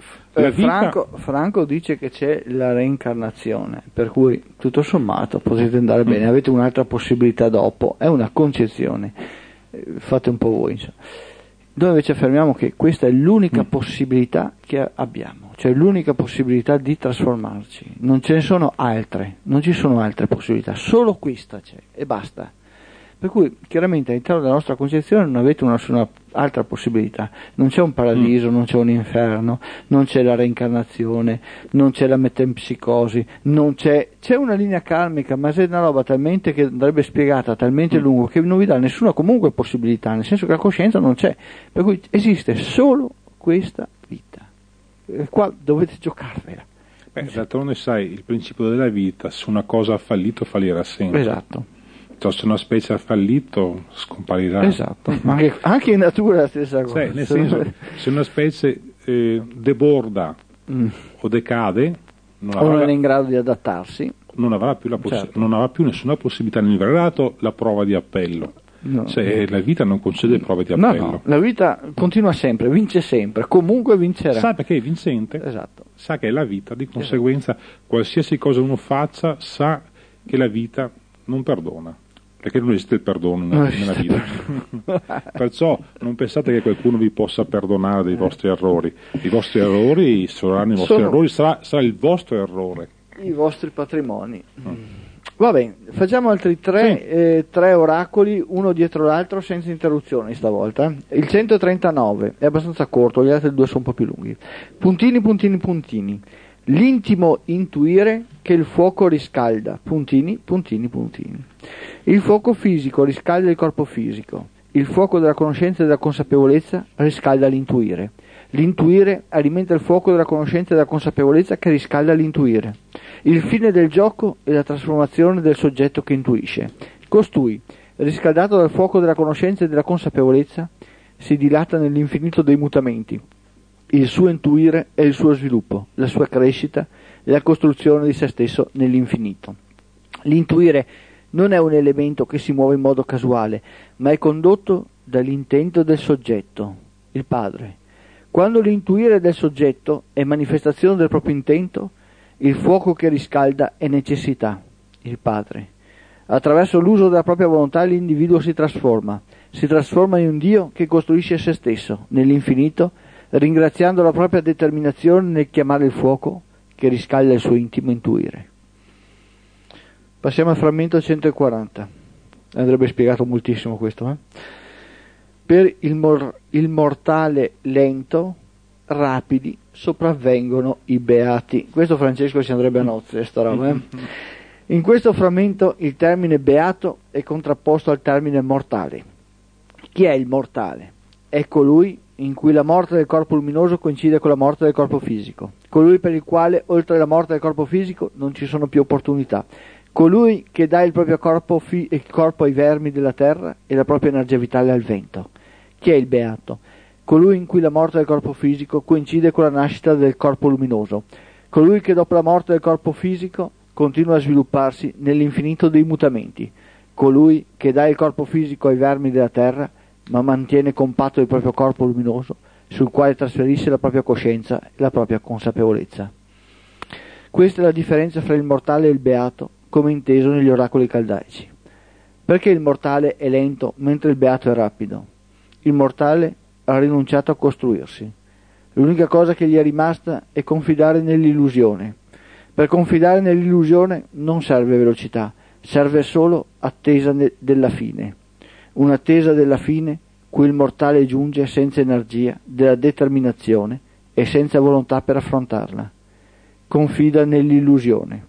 Franco dice che c'è la reincarnazione, per cui tutto sommato potete andare bene, avete un'altra possibilità dopo, è una concezione, fate un po' voi. Noi invece affermiamo che questa è l'unica possibilità che abbiamo, cioè l'unica possibilità di trasformarci, non ce ne sono altre, non ci sono altre possibilità, solo questa c'è e basta. Per cui chiaramente all'interno della nostra concezione non avete nessuna altra possibilità, non c'è un paradiso, non c'è un inferno, non c'è la reincarnazione, non c'è la metempsicosi, c'è una linea karmica, ma è una roba talmente che andrebbe spiegata talmente lungo che non vi dà nessuna comunque possibilità, nel senso che la coscienza non c'è, per cui esiste solo questa vita, qua dovete giocarvela. D'altronde sai, il principio della vita, se una cosa ha fallito fallirà sempre. Esatto. Se una specie ha fallito scomparirà. Esatto, ma anche in natura è la stessa cosa. Nel senso, se una specie deborda o decade, non è in grado di adattarsi, non avrà più nessuna possibilità, non avrà dato la prova di appello. La vita non concede prove di appello. No, la vita continua sempre, vince sempre, comunque vincerà. Sa perché è vincente? Esatto. Sa che è la vita, di conseguenza qualsiasi cosa uno faccia sa che la vita non perdona. Perché non esiste il perdono nella vita. Perciò non pensate che qualcuno vi possa perdonare dei vostri errori. I vostri errori saranno i vostri errori, sarà il vostro errore. I vostri patrimoni. Va bene, facciamo altri tre oracoli, uno dietro l'altro, senza interruzioni stavolta. Il 139 è abbastanza corto, gli altri due sono un po' più lunghi. Puntini, puntini, puntini. L'intimo intuire che il fuoco riscalda, puntini, puntini, puntini. Il fuoco fisico riscalda il corpo fisico. Il fuoco della conoscenza e della consapevolezza riscalda l'intuire. L'intuire alimenta il fuoco della conoscenza e della consapevolezza che riscalda l'intuire. Il fine del gioco è la trasformazione del soggetto che intuisce. Costui, riscaldato dal fuoco della conoscenza e della consapevolezza, si dilata nell'infinito dei mutamenti. il suo intuire è il suo sviluppo, la sua crescita e la costruzione di se stesso nell'infinito. L'intuire non è un elemento che si muove in modo casuale, ma è condotto dall'intento del soggetto, il Padre. Quando l'intuire del soggetto è manifestazione del proprio intento, il fuoco che riscalda è necessità, il Padre. Attraverso l'uso della propria volontà l'individuo si trasforma in un Dio che costruisce se stesso, nell'infinito, ringraziando la propria determinazione nel chiamare il fuoco che riscalda il suo intimo intuire. Passiamo al frammento 140. Andrebbe spiegato moltissimo questo. Per il mortale lento, rapidi, sopravvengono i beati. Questo Francesco ci andrebbe a nozze, sta roba. In questo frammento il termine beato è contrapposto al termine mortale. Chi è il mortale? È colui in cui la morte del corpo luminoso coincide con la morte del corpo fisico, colui per il quale oltre la morte del corpo fisico non ci sono più opportunità, colui che dà il proprio corpo ai vermi della terra e la propria energia vitale al vento. Chi è il beato? Colui in cui la morte del corpo fisico coincide con la nascita del corpo luminoso, colui che dopo la morte del corpo fisico continua a svilupparsi nell'infinito dei mutamenti, colui che dà il corpo fisico ai vermi della terra ma mantiene compatto il proprio corpo luminoso sul quale trasferisce la propria coscienza e la propria consapevolezza. Questa è la differenza fra il mortale e il beato come inteso negli oracoli caldaici. Perché il mortale è lento mentre il beato è rapido? Il mortale ha rinunciato a costruirsi. L'unica cosa che gli è rimasta è confidare nell'illusione. Per confidare nell'illusione non serve velocità, serve solo attesa della fine. Un'attesa della fine cui il mortale giunge senza energia, della determinazione e senza volontà per affrontarla. Confida nell'illusione.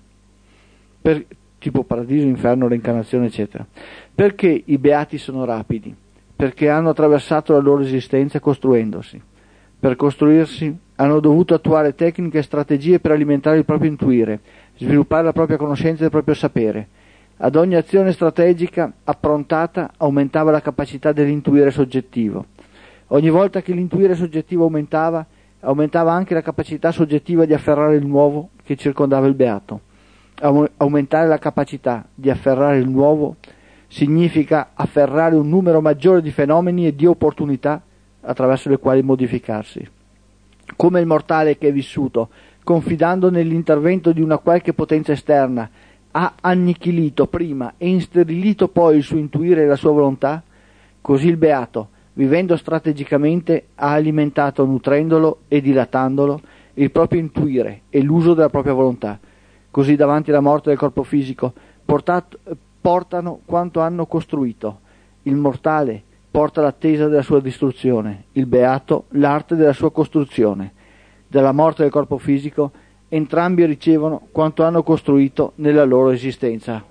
Tipo paradiso, inferno, reincarnazione, eccetera. Perché i beati sono rapidi? Perché hanno attraversato la loro esistenza costruendosi. Per costruirsi hanno dovuto attuare tecniche e strategie per alimentare il proprio intuire, sviluppare la propria conoscenza e il proprio sapere. Ad ogni azione strategica approntata aumentava la capacità dell'intuire soggettivo. Ogni volta che l'intuire soggettivo aumentava anche la capacità soggettiva di afferrare il nuovo che circondava il beato. Aumentare la capacità di afferrare il nuovo significa afferrare un numero maggiore di fenomeni e di opportunità attraverso le quali modificarsi. Come il mortale che è vissuto, confidando nell'intervento di una qualche potenza esterna, ha annichilito prima e insterilito poi il suo intuire e la sua volontà, così il beato, vivendo strategicamente, ha alimentato, nutrendolo e dilatandolo, il proprio intuire e l'uso della propria volontà. Così davanti alla morte del corpo fisico portano quanto hanno costruito. Il mortale porta l'attesa della sua distruzione, il beato l'arte della sua costruzione. Dalla morte del corpo fisico entrambi ricevono quanto hanno costruito nella loro esistenza.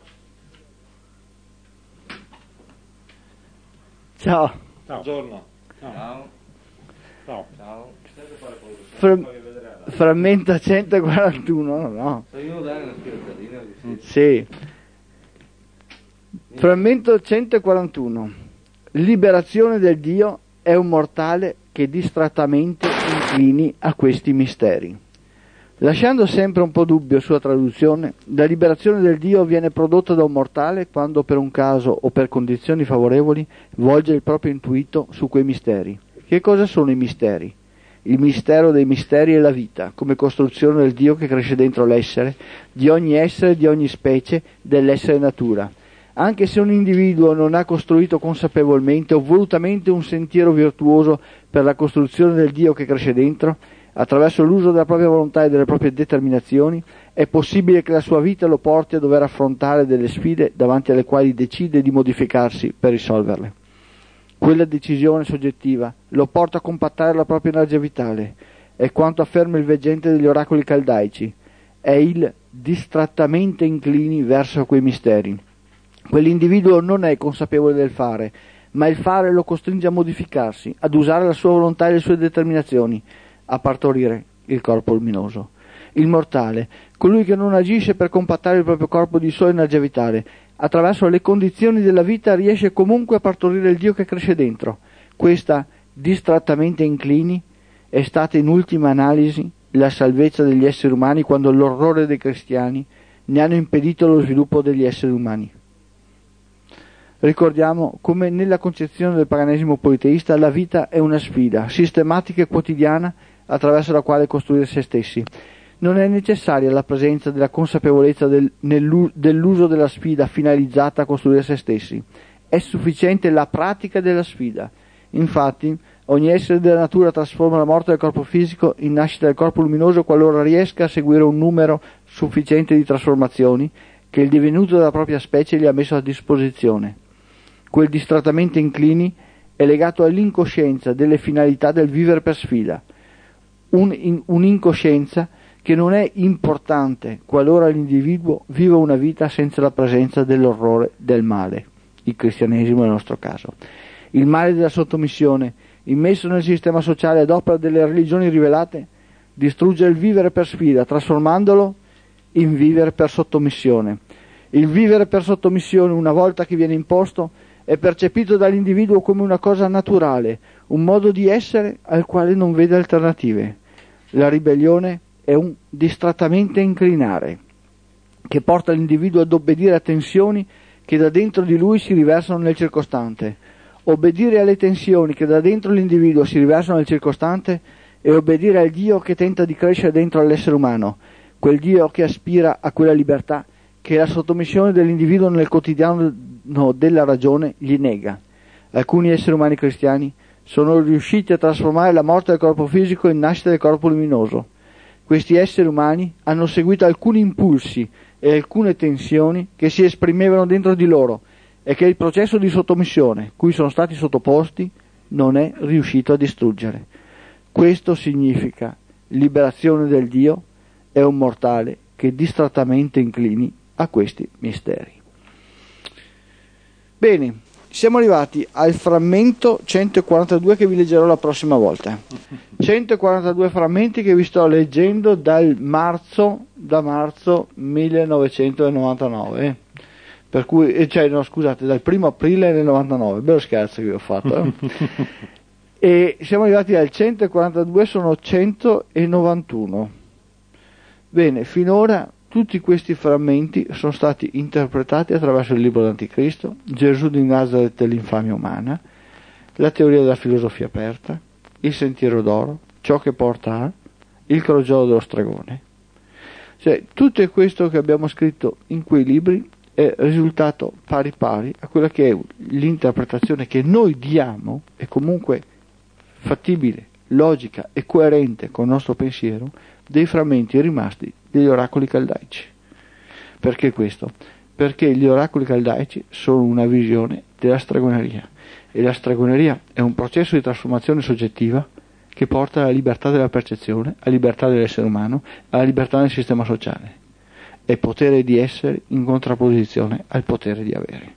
Ciao. Buongiorno. Ciao. Ciao. Frammento 141, no? Sì. Frammento 141. Liberazione del Dio è un mortale che distrattamente inclini a questi misteri. Lasciando sempre un po' dubbio sulla traduzione, la liberazione del Dio viene prodotta da un mortale quando per un caso o per condizioni favorevoli volge il proprio intuito su quei misteri. Che cosa sono i misteri? Il mistero dei misteri è la vita, come costruzione del Dio che cresce dentro l'essere, di ogni specie, dell'essere natura. Anche se un individuo non ha costruito consapevolmente o volutamente un sentiero virtuoso per la costruzione del Dio che cresce dentro, attraverso l'uso della propria volontà e delle proprie determinazioni, è possibile che la sua vita lo porti a dover affrontare delle sfide davanti alle quali decide di modificarsi per risolverle. Quella decisione soggettiva lo porta a compattare la propria energia vitale, è quanto afferma il veggente degli oracoli caldaici, è il distrattamente inclini verso quei misteri. Quell'individuo non è consapevole del fare, ma il fare lo costringe a modificarsi, ad usare la sua volontà e le sue determinazioni, a partorire il corpo luminoso. Il mortale, colui che non agisce per compattare il proprio corpo di sola energia vitale, attraverso le condizioni della vita riesce comunque a partorire il Dio che cresce dentro. Questa distrattamente inclini è stata in ultima analisi la salvezza degli esseri umani quando l'orrore dei cristiani ne hanno impedito lo sviluppo degli esseri umani. Ricordiamo come nella concezione del paganesimo politeista la vita è una sfida sistematica e quotidiana attraverso la quale costruire se stessi. Non è necessaria la presenza della consapevolezza dell'uso della sfida finalizzata a costruire se stessi. È sufficiente la pratica della sfida. Infatti, ogni essere della natura trasforma la morte del corpo fisico in nascita del corpo luminoso qualora riesca a seguire un numero sufficiente di trasformazioni che il divenuto della propria specie gli ha messo a disposizione. Quel distrattamente inclini è legato all'incoscienza delle finalità del vivere per sfida, un'incoscienza che non è importante qualora l'individuo viva una vita senza la presenza dell'orrore del male, il cristianesimo nel nostro caso. Il male della sottomissione, immesso nel sistema sociale ad opera delle religioni rivelate, distrugge il vivere per sfida, trasformandolo in vivere per sottomissione. Il vivere per sottomissione, una volta che viene imposto, è percepito dall'individuo come una cosa naturale, un modo di essere al quale non vede alternative. La ribellione è un distrattamente inclinare, che porta l'individuo ad obbedire a tensioni che da dentro di lui si riversano nel circostante. Obbedire alle tensioni che da dentro l'individuo si riversano nel circostante e obbedire al Dio che tenta di crescere dentro all'essere umano, quel Dio che aspira a quella libertà che la sottomissione dell'individuo nel quotidiano della ragione gli nega. Alcuni esseri umani cristiani sono riusciti a trasformare la morte del corpo fisico in nascita del corpo luminoso. Questi esseri umani hanno seguito alcuni impulsi e alcune tensioni che si esprimevano dentro di loro e che il processo di sottomissione cui sono stati sottoposti non è riuscito a distruggere. Questo significa liberazione del Dio e un mortale che distrattamente inclini a questi misteri. Bene, siamo arrivati al frammento 142 che vi leggerò la prossima volta. 142 frammenti che vi sto leggendo da marzo 1999. Per cui, dal 1 aprile del 99, bello scherzo che vi ho fatto. E siamo arrivati al 142, sono 191. Bene, finora tutti questi frammenti sono stati interpretati attraverso il libro d'Anticristo, Gesù di Nazareth e l'infamia umana, la teoria della filosofia aperta, il sentiero d'oro, ciò che porta a, il crogiolo dello stregone. Cioè, tutto questo che abbiamo scritto in quei libri è risultato pari pari a quella che è l'interpretazione che noi diamo, e comunque fattibile, logica e coerente con il nostro pensiero, dei frammenti rimasti degli oracoli caldaici. Perché questo? Perché gli oracoli caldaici sono una visione della stregoneria, e la stregoneria è un processo di trasformazione soggettiva che porta alla libertà della percezione, alla libertà dell'essere umano, alla libertà del sistema sociale. È potere di essere in contrapposizione al potere di avere.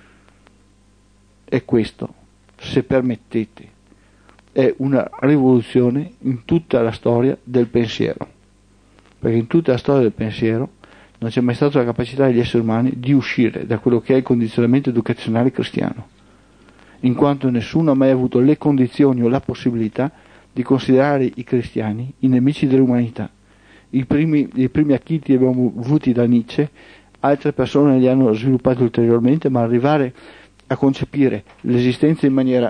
E questo, se permettete, è una rivoluzione in tutta la storia del pensiero, perché in tutta la storia del pensiero non c'è mai stata la capacità degli esseri umani di uscire da quello che è il condizionamento educazionale cristiano, in quanto nessuno ha mai avuto le condizioni o la possibilità di considerare i cristiani i nemici dell'umanità. I primi acchiti li abbiamo avuti da Nietzsche, altre persone li hanno sviluppati ulteriormente, ma arrivare a concepire l'esistenza in maniera,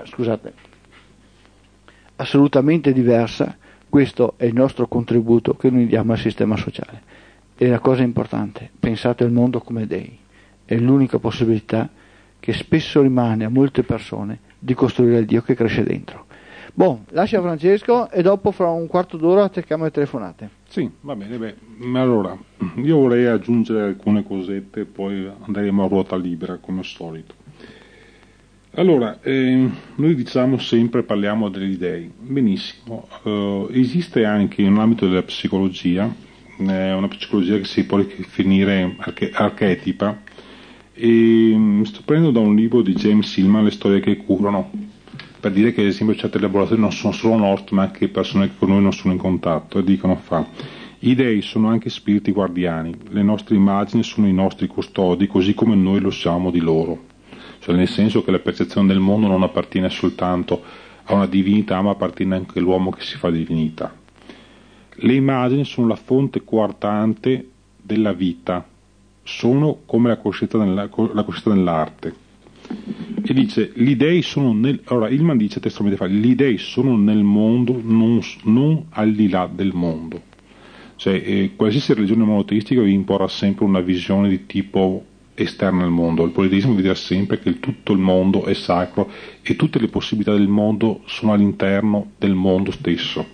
assolutamente diversa, questo è il nostro contributo che noi diamo al sistema sociale. E la cosa importante, pensate al mondo come dei, è l'unica possibilità che spesso rimane a molte persone di costruire il Dio che cresce dentro. Lascia Francesco e dopo fra un quarto d'ora cerchiamo le telefonate. Sì, va bene, allora io vorrei aggiungere alcune cosette e poi andremo a ruota libera come al solito. Allora, noi diciamo sempre, parliamo degli dei, benissimo, esiste anche in un ambito della psicologia, una psicologia che si può definire archetipa, e sto prendendo da un libro di James Hillman, Le storie che curano, per dire che ad esempio certe laboratori non sono solo nostri, ma anche persone che con noi non sono in contatto, e dicono i dei sono anche spiriti guardiani, le nostre immagini sono i nostri custodi, così come noi lo siamo di loro. Cioè nel senso che la percezione del mondo non appartiene soltanto a una divinità, ma appartiene anche all'uomo che si fa divinità. Le immagini sono la fonte coartante della vita, sono come la coscienza dell'arte. E dice, gli dei sono allora Hillman dice testualmente, gli dei sono nel mondo, non al di là del mondo. Cioè, qualsiasi religione monoteistica vi imporrà sempre una visione di tipo esterno al mondo. Il politeismo vi dirà sempre che tutto il mondo è sacro e tutte le possibilità del mondo sono all'interno del mondo stesso.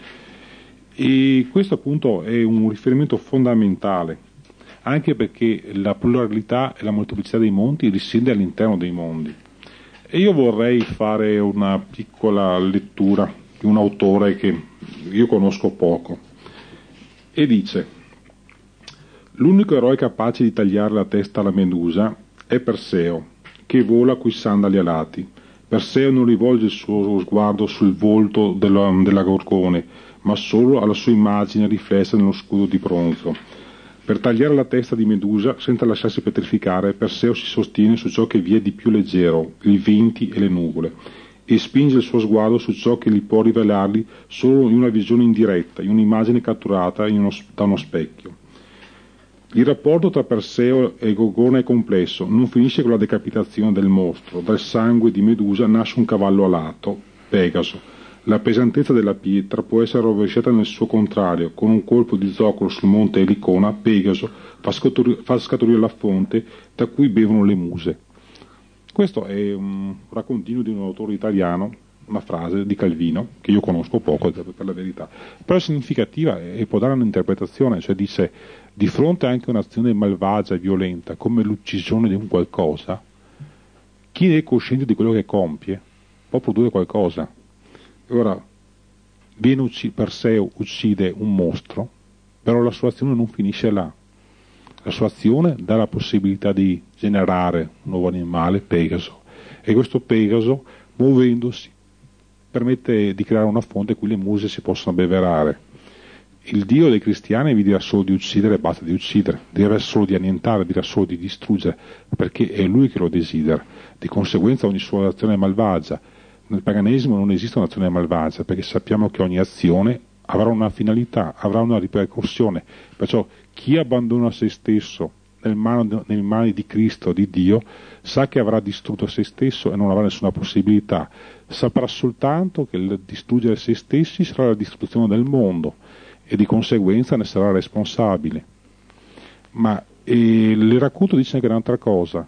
E questo appunto è un riferimento fondamentale, anche perché la pluralità e la molteplicità dei mondi risiede all'interno dei mondi. E io vorrei fare una piccola lettura di un autore che io conosco poco, e dice: l'unico eroe capace di tagliare la testa alla Medusa è Perseo, che vola coi sandali alati. Perseo non rivolge il suo sguardo sul volto della Gorgone, ma solo alla sua immagine riflessa nello scudo di bronzo. Per tagliare la testa di Medusa, senza lasciarsi petrificare, Perseo si sostiene su ciò che vi è di più leggero, i venti e le nuvole, e spinge il suo sguardo su ciò che gli può rivelarli solo in una visione indiretta, in un'immagine catturata da uno specchio. Il rapporto tra Perseo e Gorgone è complesso, non finisce con la decapitazione del mostro. Dal sangue di Medusa nasce un cavallo alato, Pegaso. La pesantezza della pietra può essere rovesciata nel suo contrario. Con un colpo di zoccolo sul monte Elicona, Pegaso fa scaturire la fonte da cui bevono le muse. Questo è un raccontino di un autore italiano, una frase di Calvino, che io conosco poco per la verità, però è significativa e può dare un'interpretazione, cioè dice: di fronte anche a un'azione malvagia e violenta come l'uccisione di un qualcosa, chi è cosciente di quello che compie può produrre qualcosa. Ora, Perseo uccide un mostro, però la sua azione non finisce là. La sua azione dà la possibilità di generare un nuovo animale, Pegaso, e questo Pegaso, muovendosi, permette di creare una fonte in cui le muse si possono abbeverare. Il Dio dei cristiani vi dirà solo di uccidere e basta di uccidere, dirà solo di annientare, dirà solo di distruggere, perché è Lui che lo desidera. Di conseguenza ogni sua azione è malvagia. Nel paganesimo non esiste un'azione malvagia, perché sappiamo che ogni azione avrà una finalità, avrà una ripercussione. Perciò chi abbandona se stesso nelle mani di Cristo, di Dio, sa che avrà distrutto se stesso e non avrà nessuna possibilità. Saprà soltanto che il distruggere se stessi sarà la distruzione del mondo e di conseguenza ne sarà responsabile. Ma il racconto dice anche un'altra cosa,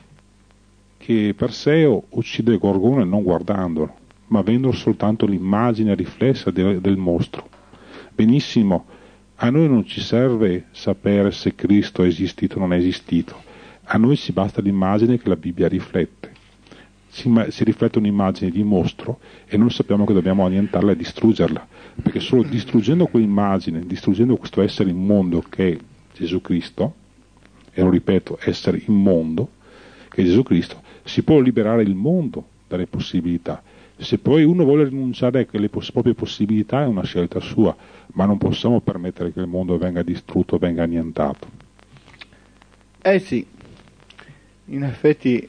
che Perseo uccide Gorgone non guardandolo, ma vedendo soltanto l'immagine riflessa del mostro. Benissimo, a noi non ci serve sapere se Cristo è esistito o non è esistito, a noi ci basta l'immagine che la Bibbia riflette. Si riflette un'immagine di mostro e noi sappiamo che dobbiamo annientarla e distruggerla, perché solo distruggendo quell'immagine, distruggendo questo essere immondo che è Gesù Cristo, e lo ripeto, essere immondo che è Gesù Cristo, si può liberare il mondo dalle possibilità. Se poi uno vuole rinunciare alle proprie possibilità è una scelta sua, ma non possiamo permettere che il mondo venga distrutto, venga annientato. Sì, in effetti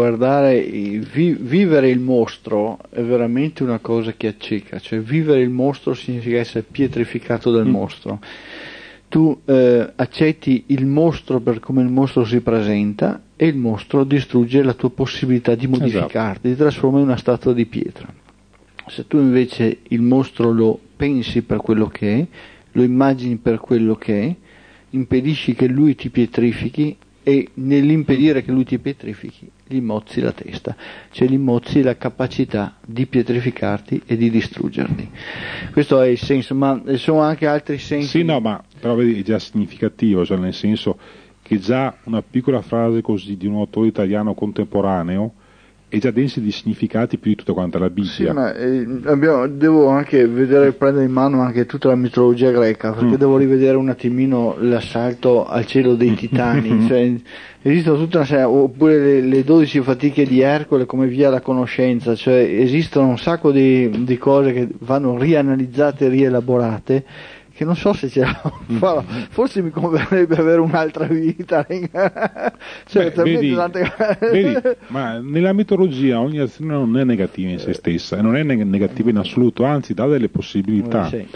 vivere il mostro è veramente una cosa che acceca, cioè vivere il mostro significa essere pietrificato dal mostro. Tu accetti il mostro per come il mostro si presenta e il mostro distrugge la tua possibilità di modificarti, ti trasforma in una statua di pietra. Se tu invece il mostro lo pensi per quello che è, lo immagini per quello che è, impedisci che lui ti pietrifichi e nell'impedire che lui ti pietrifichi gli mozzi la testa, cioè gli mozzi la capacità di pietrificarti e di distruggerti. Questo è il senso, ma sono anche altri sensi. Sì, no, ma però vedi, è già significativo, cioè nel senso che già una piccola frase così di un autore italiano contemporaneo è già densa di significati più di tutta quanta la Bibbia. Sì, ma devo anche prendere in mano anche tutta la mitologia greca, perché devo rivedere un attimino l'assalto al cielo dei titani, cioè, esistono tutta una serie, oppure le 12 fatiche di Ercole come via la conoscenza, cioè esistono un sacco di cose che vanno rianalizzate e rielaborate, che non so se ce la forse mi converrebbe avere un'altra vita. Cioè, vedi, ma nella mitologia ogni azione non è negativa in se stessa e non è negativa in assoluto, anzi dà delle possibilità. Sì.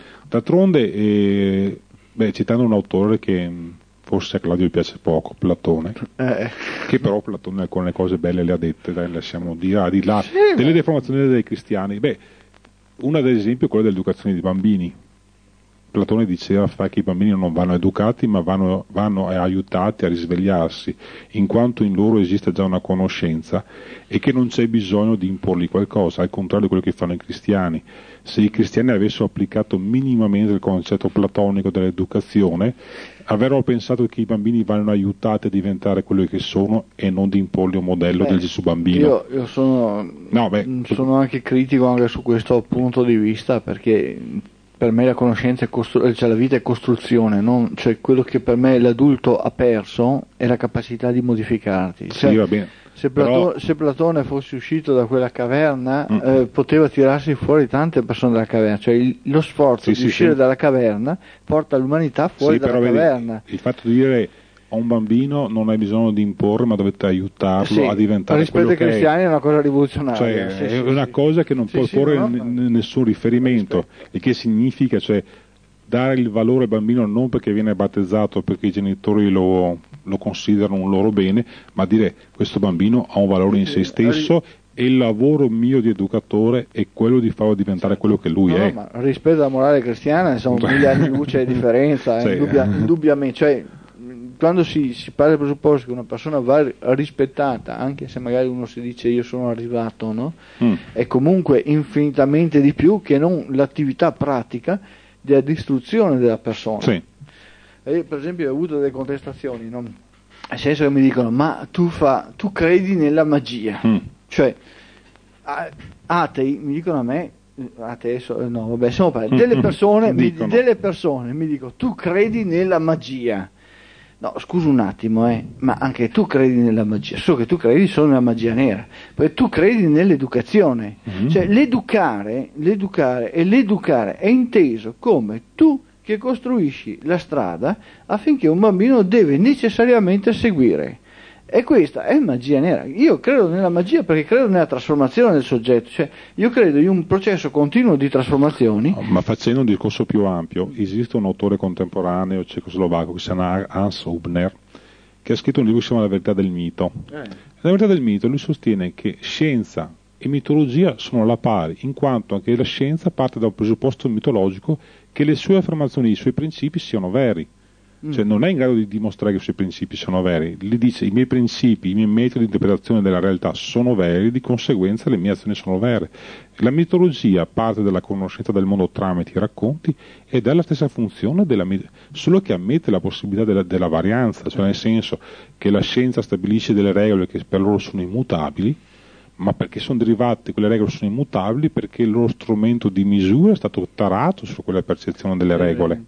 D'altronde, citando un autore che forse a Claudio piace poco, Platone, che però Platone alcune cose belle le ha dette, dai, lasciamo dire, di là delle deformazioni dei cristiani. Una ad esempio è quella dell'educazione dei bambini. Platone diceva che i bambini non vanno educati ma vanno aiutati a risvegliarsi, in quanto in loro esiste già una conoscenza e che non c'è bisogno di imporgli qualcosa, al contrario di quello che fanno i cristiani. Se i cristiani avessero applicato minimamente il concetto platonico dell'educazione, avrebbero pensato che i bambini vanno aiutati a diventare quello che sono e non di imporgli un modello del Gesù bambino. Io sono anche critico anche su questo punto di vista, perché per me la conoscenza cioè la vita è costruzione, cioè quello che per me l'adulto ha perso è la capacità di modificarti. Sì, va bene. Se Platone fosse uscito da quella caverna, poteva tirarsi fuori tante persone dalla caverna, cioè lo sforzo di uscire dalla caverna porta l'umanità fuori dalla caverna. Il fatto di dire a un bambino non hai bisogno di imporre, ma dovete aiutarlo a diventare quello che è. Rispetto ai cristiani è una cosa rivoluzionaria. Cioè, è una cosa che non puoi porre nessun riferimento, il che significa, cioè, dare il valore al bambino non perché viene battezzato, perché i genitori lo considerano un loro bene, ma dire questo bambino ha un valore in se stesso e il lavoro mio di educatore è quello di farlo diventare quello che lui è. Ma rispetto alla morale cristiana sono 1000 anni di luce di differenza, indubbiamente. Cioè, quando si parla del presupposto che una persona va rispettata, anche se magari uno si dice io sono arrivato, no? È comunque infinitamente di più che non l'attività pratica della distruzione della persona. Sì. Io, per esempio, ho avuto delle contestazioni, no? Nel senso che mi dicono ma tu credi nella magia, cioè atei mi dicono a me, delle persone mi dicono tu credi nella magia. No, scusa un attimo, ma anche tu credi nella magia, so che tu credi solo nella magia nera, poi tu credi nell'educazione, cioè l'educare è inteso come tu che costruisci la strada affinché un bambino deve necessariamente seguire. E questa è magia nera. Io credo nella magia perché credo nella trasformazione del soggetto, cioè io credo in un processo continuo di trasformazioni. Ma facendo un discorso più ampio, esiste un autore contemporaneo cecoslovacco che si chiama Hans Hubner, che ha scritto un libro che si chiama La verità del mito. La verità del mito, lui sostiene che scienza e mitologia sono alla pari, in quanto anche la scienza parte da un presupposto mitologico che le sue affermazioni, i suoi principi siano veri. Cioè non è in grado di dimostrare che i suoi principi sono veri, gli dice i miei principi, i miei metodi di interpretazione della realtà sono veri, di conseguenza le mie azioni sono vere. La mitologia parte dalla conoscenza del mondo tramite i racconti ed è la stessa funzione solo che ammette la possibilità della varianza, cioè nel senso che la scienza stabilisce delle regole che per loro sono immutabili, ma perché sono derivate, quelle regole sono immutabili perché il loro strumento di misura è stato tarato su quella percezione delle regole.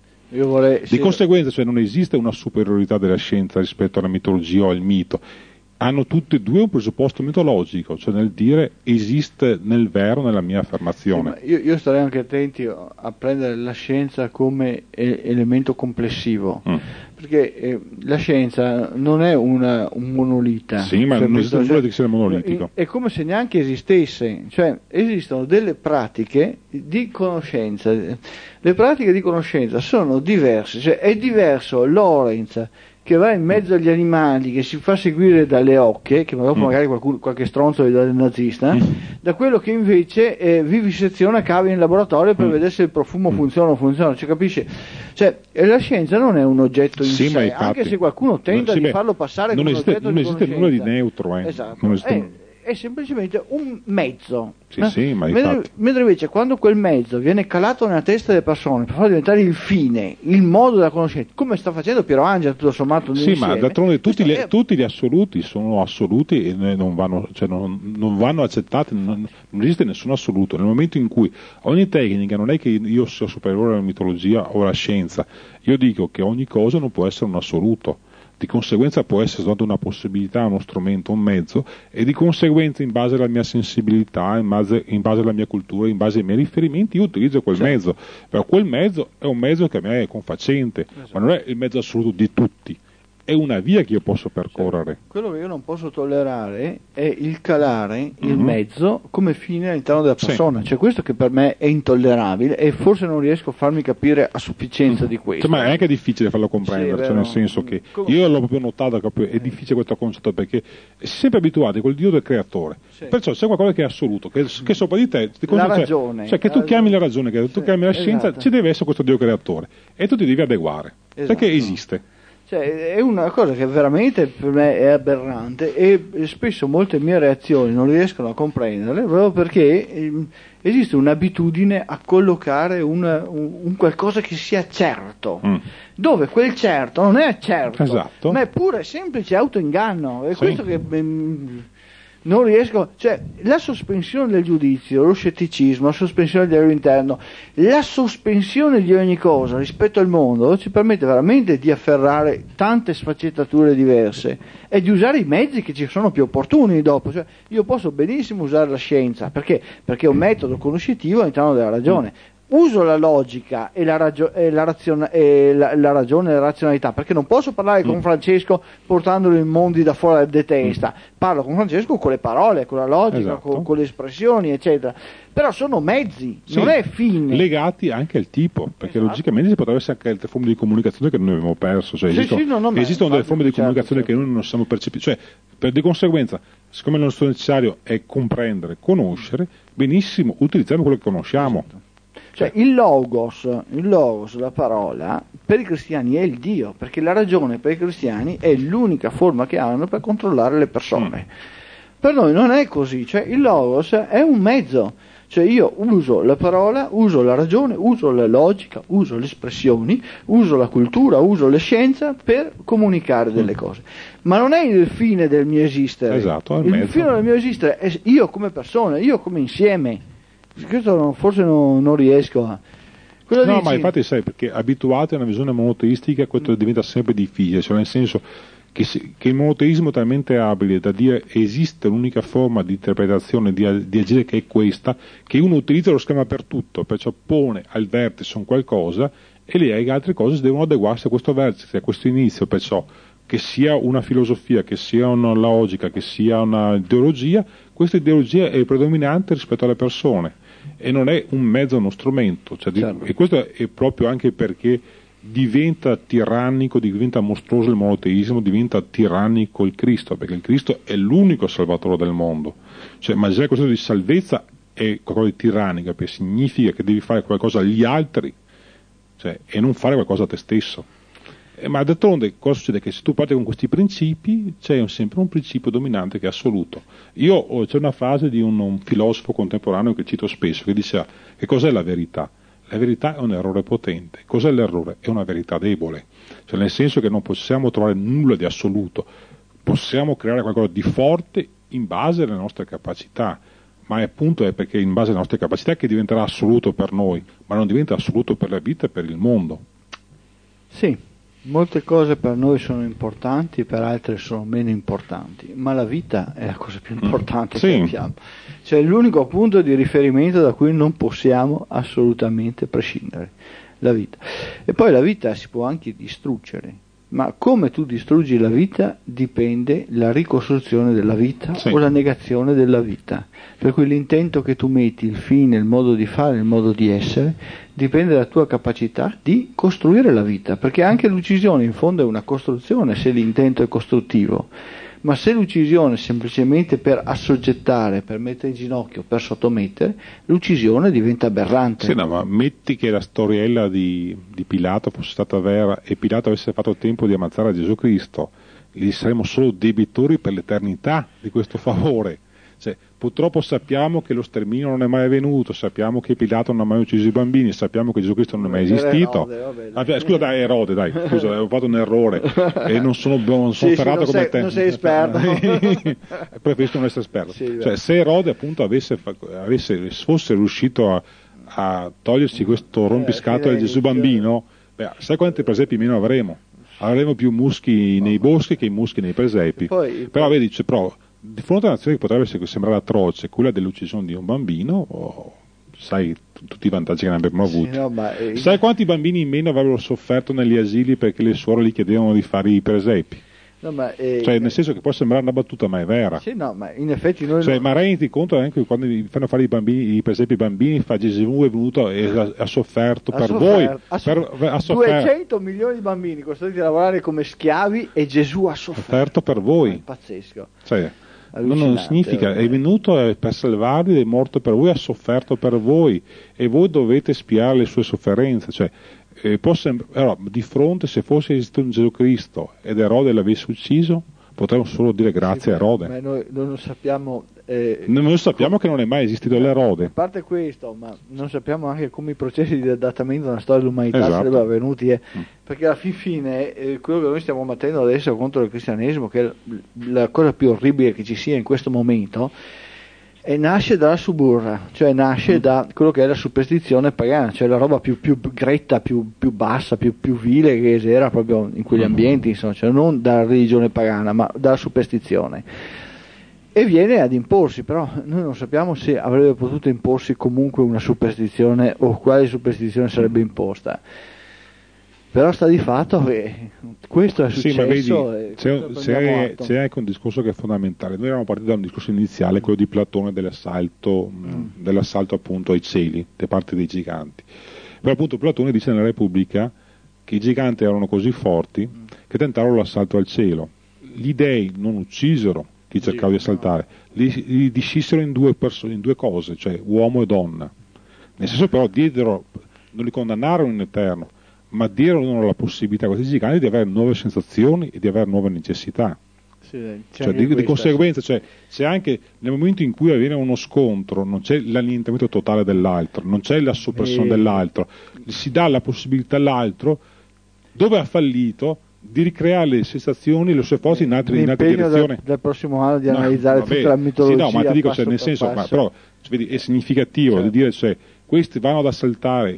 Di conseguenza, cioè, non esiste una superiorità della scienza rispetto alla mitologia o al mito. Hanno tutte e due un presupposto mitologico, cioè nel dire esiste nel vero nella mia affermazione. Io starei anche attenti a prendere la scienza come elemento complessivo, perché la scienza non è un monolita. Sì, ma non esiste nulla di sia monolitico. È come se neanche esistesse, cioè esistono delle pratiche di conoscenza. Le pratiche di conoscenza sono diverse, cioè è diverso Lorenz che va in mezzo agli animali, che si fa seguire dalle oche, che dopo magari qualche stronzo gli dà del nazista, da quello che invece viviseziona cavi in laboratorio per vedere se il profumo funziona o non funziona, cioè capisce? Cioè la scienza non è un oggetto in sé, infatti, anche se qualcuno tenta di farlo passare come un oggetto di conoscenza. Non esiste nulla di neutro, Esatto. È semplicemente un mezzo. Sì, ma mentre invece quando quel mezzo viene calato nella testa delle persone per farlo diventare il fine, il modo della conoscenza, come sta facendo Piero Angela tutto sommato ma d'altronde tutti gli assoluti sono assoluti e non vanno accettati, non esiste nessun assoluto. Nel momento in cui ogni tecnica, non è che io sia superiore alla mitologia o alla scienza, io dico che ogni cosa non può essere un assoluto. di conseguenza può essere soltanto una possibilità, uno strumento, un mezzo, e di conseguenza in base alla mia sensibilità, in base alla mia cultura, in base ai miei riferimenti, io utilizzo quel mezzo, però quel mezzo è un mezzo che a me è confacente, ma non è il mezzo assoluto di tutti. È una via che io posso percorrere. Quello che io non posso tollerare è il calare il mezzo come fine all'interno della persona, cioè questo che per me è intollerabile e forse non riesco a farmi capire a sufficienza di questo. Ma è anche difficile farlo comprendere, cioè nel senso che io l'ho proprio notato, proprio, è difficile questo concetto perché si è sempre abituati col Dio del creatore, perciò c'è qualcosa che è assoluto, che sopra di te, la ragione, cioè che tu chiami la ragione, che tu chiami la scienza, ci deve essere questo Dio creatore e tu ti devi adeguare, perché esiste. Cioè, è una cosa che veramente per me è aberrante e spesso molte mie reazioni non riescono a comprenderle proprio perché esiste un'abitudine a collocare un qualcosa che sia certo, dove quel certo non è certo, ma è pure semplice autoinganno. È questo che non riesco, cioè la sospensione del giudizio, lo scetticismo, la sospensione dell'interno, la sospensione di ogni cosa rispetto al mondo ci permette veramente di afferrare tante sfaccettature diverse e di usare i mezzi che ci sono più opportuni dopo. Cioè, io posso benissimo usare la scienza perché è un metodo conoscitivo all'interno della ragione. Uso la logica e la ragione e la razionalità, perché non posso parlare con Francesco portandolo in mondi da fuori di testa, parlo con Francesco con le parole, con la logica, con le espressioni, eccetera. Però sono mezzi, non è fine. Legati anche al tipo, perché logicamente ci potrebbe essere anche altre forme di comunicazione che noi abbiamo perso, cioè esistono delle forme di comunicazione che noi non siamo percepiti, cioè di conseguenza, siccome il nostro necessario è comprendere, conoscere, benissimo, utilizziamo quello che conosciamo. Cioè il logos, la parola, per i cristiani è il Dio, perché la ragione per i cristiani è l'unica forma che hanno per controllare le persone. Per noi non è così, cioè il logos è un mezzo, cioè io uso la parola, uso la ragione, uso la logica, uso le espressioni, uso la cultura, uso le scienze per comunicare delle cose. Ma non è il fine del mio esistere, il fine del mio esistere è io come persona, io come insieme. Questo forse non riesco a... Ma infatti sai, perché abituati a una visione monoteistica questo diventa sempre difficile, cioè nel senso che il monoteismo è talmente abile da dire esiste l'unica forma di interpretazione, di agire che è questa, che uno utilizza lo schema per tutto, perciò pone al vertice un qualcosa e le altre cose devono adeguarsi a questo vertice, a questo inizio, perciò che sia una filosofia, che sia una logica, che sia una ideologia, questa ideologia è predominante rispetto alle persone e non è un mezzo, uno strumento, cioè, e questo è proprio anche perché diventa tirannico, diventa mostruoso il monoteismo, diventa tirannico il Cristo, perché il Cristo è l'unico salvatore del mondo, cioè ma già questo di salvezza è qualcosa di tirannico, perché significa che devi fare qualcosa agli altri, cioè, e non fare qualcosa a te stesso. Ma d'altronde cosa succede? Che se tu parti con questi principi c'è sempre un principio dominante che è assoluto. C'è una frase di un filosofo contemporaneo che cito spesso che diceva: che cos'è la verità? La verità è un errore potente. Cos'è l'errore? È una verità debole, cioè nel senso che non possiamo trovare nulla di assoluto, possiamo creare qualcosa di forte in base alle nostre capacità, ma appunto è perché in base alle nostre capacità che diventerà assoluto per noi, ma non diventa assoluto per la vita e per il mondo. Sì. Molte cose per noi sono importanti, per altre sono meno importanti, ma la vita è la cosa più importante che abbiamo. Cioè l'unico punto di riferimento da cui non possiamo assolutamente prescindere, la vita. E poi la vita si può anche distruggere, ma come tu distruggi la vita dipende la ricostruzione della vita o la negazione della vita. Per cui l'intento che tu metti, il fine, il modo di fare, il modo di essere, dipende dalla tua capacità di costruire la vita, perché anche l'uccisione in fondo è una costruzione se l'intento è costruttivo, ma se l'uccisione è semplicemente per assoggettare, per mettere in ginocchio, per sottomettere, l'uccisione diventa aberrante. Sì, no, ma metti che la storiella di Pilato fosse stata vera e Pilato avesse fatto il tempo di ammazzare Gesù Cristo, gli saremmo solo debitori per l'eternità di questo favore. Cioè, purtroppo sappiamo che lo sterminio non è mai avvenuto, sappiamo che Pilato non ha mai ucciso i bambini, sappiamo che Gesù Cristo non è mai esistito. Scusa, Erode, ho fatto un errore e non sono ferrato come te. Non sei esperto. Preferisco non essere esperto. Cioè, se Erode appunto fosse riuscito a toglierci questo rompiscatole di Gesù bambino, sai quanti presepi meno avremo? avremo più muschi nei boschi che i muschi nei presepi. Però vedi, però, di fronte a un'azione che potrebbe sembrare atroce, quella dell'uccisione di un bambino, sai tutti i vantaggi che ne avremmo avuti. No, sai quanti bambini in meno avrebbero sofferto negli asili perché le suore gli chiedevano di fare i presepi? No, cioè, nel senso che può sembrare una battuta, ma è vera. Sì, no, ma in effetti noi. Cioè, ma renditi conto anche quando fanno fare per esempio i bambini, fa Gesù è venuto e ha sofferto per voi. Ha sofferto. 200 milioni di bambini costretti a lavorare come schiavi e Gesù ha sofferto per voi. È pazzesco. Cioè, non significa, è venuto per salvarvi, è morto per voi, ha sofferto per voi e voi dovete spiare le sue sofferenze. Cioè, allora, di fronte, se fosse esistito un Gesù Cristo ed Erode l'avesse ucciso, potremmo solo dire grazie a Erode. Ma noi non sappiamo. Noi sappiamo che non è mai esistito l'Erode. A parte questo, ma non sappiamo anche come i processi di adattamento nella storia dell'umanità sarebbero avvenuti. Perché alla fine quello che noi stiamo battendo adesso contro il cristianesimo, che è la cosa più orribile che ci sia in questo momento, e nasce dalla suburra, cioè nasce da quello che è la superstizione pagana, cioè la roba più gretta, più bassa, più vile che era proprio in quegli ambienti, insomma, cioè non dalla religione pagana, ma dalla superstizione. E viene ad imporsi, però noi non sappiamo se avrebbe potuto imporsi comunque una superstizione o quale superstizione sarebbe imposta. Però sta di fatto che questo è successo. Sì, ma vedi, c'è anche un discorso che è fondamentale. Noi eravamo partiti da un discorso iniziale, quello di Platone dell'assalto appunto ai cieli da parte dei giganti. Però appunto Platone dice nella Repubblica che i giganti erano così forti che tentarono l'assalto al cielo. Gli dei non uccisero chi cercava di assaltare, li discissero in due cose, cioè uomo e donna. Nel senso però non li condannarono in eterno, ma diano la possibilità a questi giganti di avere nuove sensazioni e di avere nuove necessità. Sì, cioè, di conseguenza, cioè, c'è anche nel momento in cui avviene uno scontro, non c'è l'annientamento totale dell'altro, non c'è la soppressione dell'altro, si dà la possibilità all'altro, dove ha fallito, di ricreare le sensazioni e le sue forze in altre direzioni. Del prossimo anno di analizzare tutta la mitologia. Sì, no, ma ti dico, cioè, nel senso, però vedi, è significativo di dire, cioè, questi vanno ad assaltare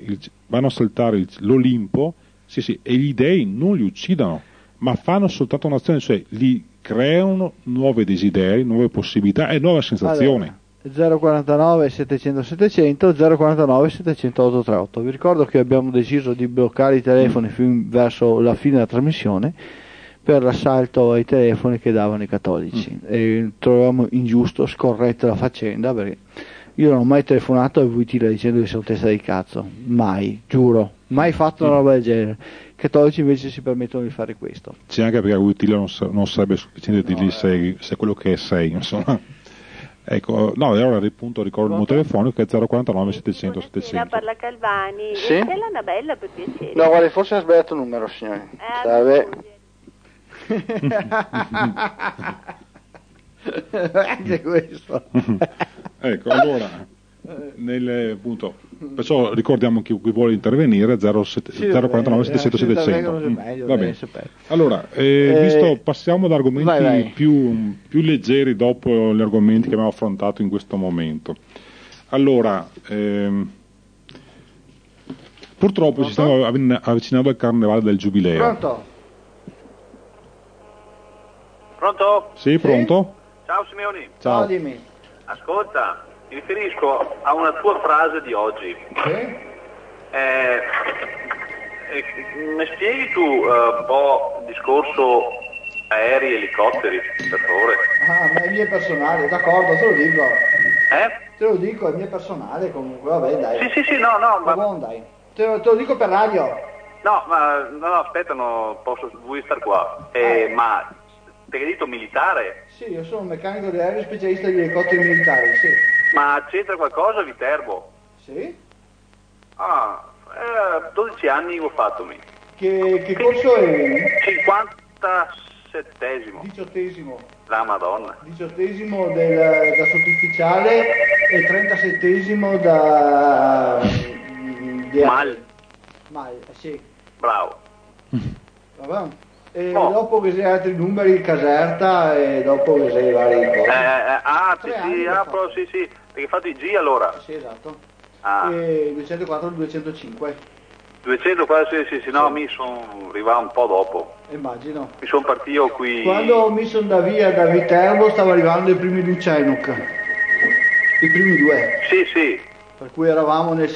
l'Olimpo, sì, e gli dei non li uccidono, ma fanno soltanto un'azione, cioè li creano nuovi desideri, nuove possibilità e nuove sensazioni. Allora, 049 700 700 049 700 838. Vi ricordo che abbiamo deciso di bloccare i telefoni verso la fine della trasmissione per l'assalto ai telefoni che davano i cattolici e troviamo ingiusto, scorretta la faccenda, perché io non ho mai telefonato a Wojtyla dicendo che sono testa di cazzo, mai, giuro, mai fatto una roba del genere. I cattolici invece si permettono di fare questo. C'è anche perché a Wojtyla non sarebbe sufficiente dirgli sei quello che sei, insomma. Ecco, no, allora appunto ricordo il numero telefonico che è 049 700 700. Parla Calvani. Sì? C'è l'Annabella per piacere. No, guarda, forse ha sbagliato il numero, signore. Anche questo. Ecco, allora appunto, perciò ricordiamo chi vuole intervenire 049 700 700. Va bene. Allora, visto passiamo ad argomenti più leggeri dopo gli argomenti che abbiamo affrontato in questo momento. Allora, purtroppo ci stiamo avvicinando al carnevale del Giubileo. Pronto? Sì, pronto? Ciao Simeoni. Ciao, dimmi. Ascolta, mi riferisco a una tua frase di oggi. Mi spieghi tu un po' il discorso aerei e elicotteri, per favore? Ah, ma è mio personale, d'accordo, te lo dico. Te lo dico, è mio personale comunque, vabbè dai. Sì, no, ma... Dai. Te lo dico per radio. No, aspetta, vuoi star qua. Ma segreto militare? Sì, io sono un meccanico di aereo specialista di elicotteri militari, sì. Ma c'entra qualcosa Viterbo? Sì. 12 anni ho fatto. Che corso eri? 57esimo. 18esimo. La Madonna. 18esimo da sottufficiale e 37esimo da... Mal, sì. Bravo. Vabbè. E dopo che sei altri numeri, caserta, e dopo che sei vari cose. Sì, perché hai fatto i G allora? Sì, esatto. E 204 205. 200 quasi, sì, no, mi sono arrivato un po' dopo. Immagino. Mi sono partito qui. Quando mi sono da Viterbo stavo arrivando i primi Lucenuk, i primi due. Sì, sì. Per cui eravamo nel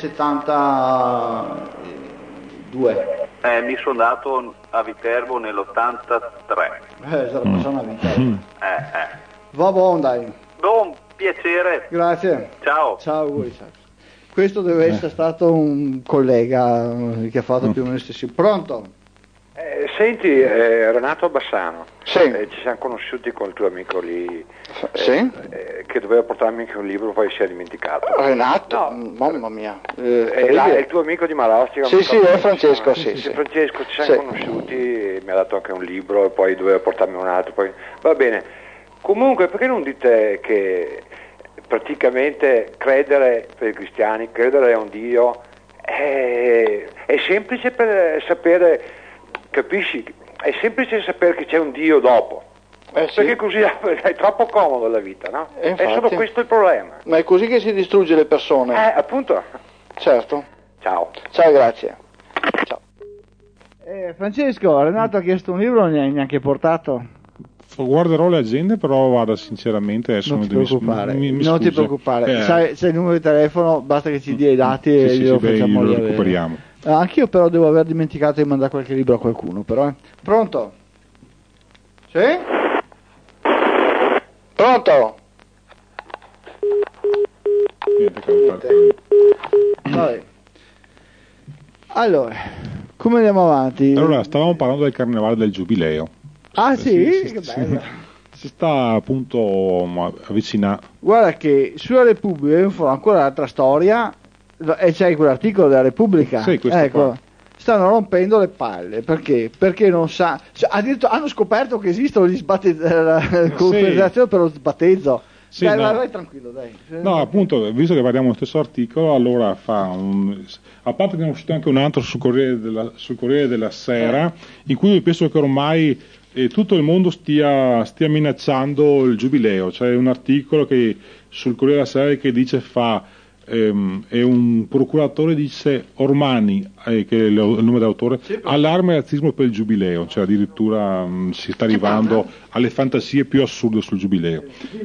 72. Mi sono dato a Viterbo nell'83. Sarà passata una vita. Va buon, dai. Buon piacere. Grazie. Ciao. Ciao a voi. Questo deve essere stato un collega che ha fatto più o meno stesso. Pronto? Senti, Renato Bassano, sì. Ci siamo conosciuti con il tuo amico lì, sì? Che doveva portarmi anche un libro, poi si è dimenticato. Renato? No, mamma mia. È il tuo amico di Malostica? Sì, è Francesco, sì. Francesco, ci siamo conosciuti, e mi ha dato anche un libro e poi doveva portarmi un altro. Poi... Va bene, comunque perché non dite che praticamente credere per i cristiani, credere a un Dio è semplice per sapere... Capisci? È semplice sapere che c'è un Dio dopo, sì. Perché così è troppo comodo la vita, no? Infatti. È solo questo il problema. Ma è così che si distrugge le persone. Appunto. Certo. Ciao. Ciao, grazie. Ciao. Francesco, Renato ha chiesto un libro, non ne hai neanche portato? Guarderò le agende, però guarda, sinceramente adesso non ti preoccupare. Mi non ti preoccupare. Sai il numero di telefono, basta che ci dia i dati e glielo facciamo lo recuperiamo. Anch'io però devo aver dimenticato di mandare qualche libro a qualcuno, però. Pronto? Sì? Pronto? Vabbè. Allora, come andiamo avanti? Allora, stavamo parlando del carnevale del Giubileo. Ah sì? Che bello. Si sta appunto avvicinando. Guarda che sulla Repubblica Info ancora un'altra storia. E c'è quell'articolo della Repubblica, sì, ecco, stanno rompendo le palle, perché? Perché non sa, cioè, addirittura hanno scoperto che esistono gli la confederazione per lo sbattezzo. Sì, dai, no. vai tranquillo, dai. No, appunto, visto che parliamo dello stesso articolo, allora a parte che ne è uscito anche un altro sul Corriere della Sera, in cui io penso che ormai tutto il mondo stia minacciando il Giubileo. C'è un articolo che sul Corriere della Sera che dice e un procuratore dice Ormani, che è il nome dell'autore, sì, allarme e razzismo per il Giubileo, cioè addirittura si sta arrivando alle fantasie più assurde sul Giubileo.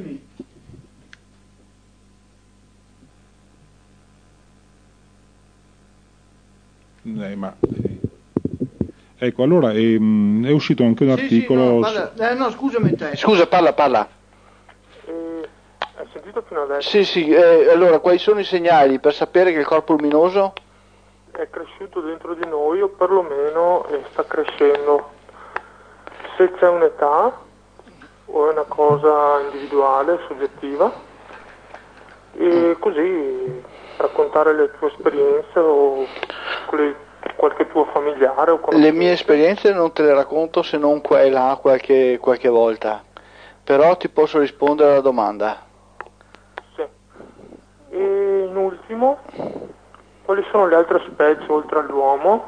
Ecco, allora è uscito anche un articolo. No, scusami te. Scusa, parla. Hai sentito fino adesso? Sì, allora quali sono i segnali per sapere che il corpo luminoso è cresciuto dentro di noi, o perlomeno sta crescendo? Se c'è un'età o è una cosa individuale, soggettiva, e così raccontare le tue esperienze o qualche tuo familiare o le mie esperienze non te le racconto se non qua e là qualche volta, però ti posso rispondere alla domanda. E in ultimo, quali sono le altre specie oltre all'uomo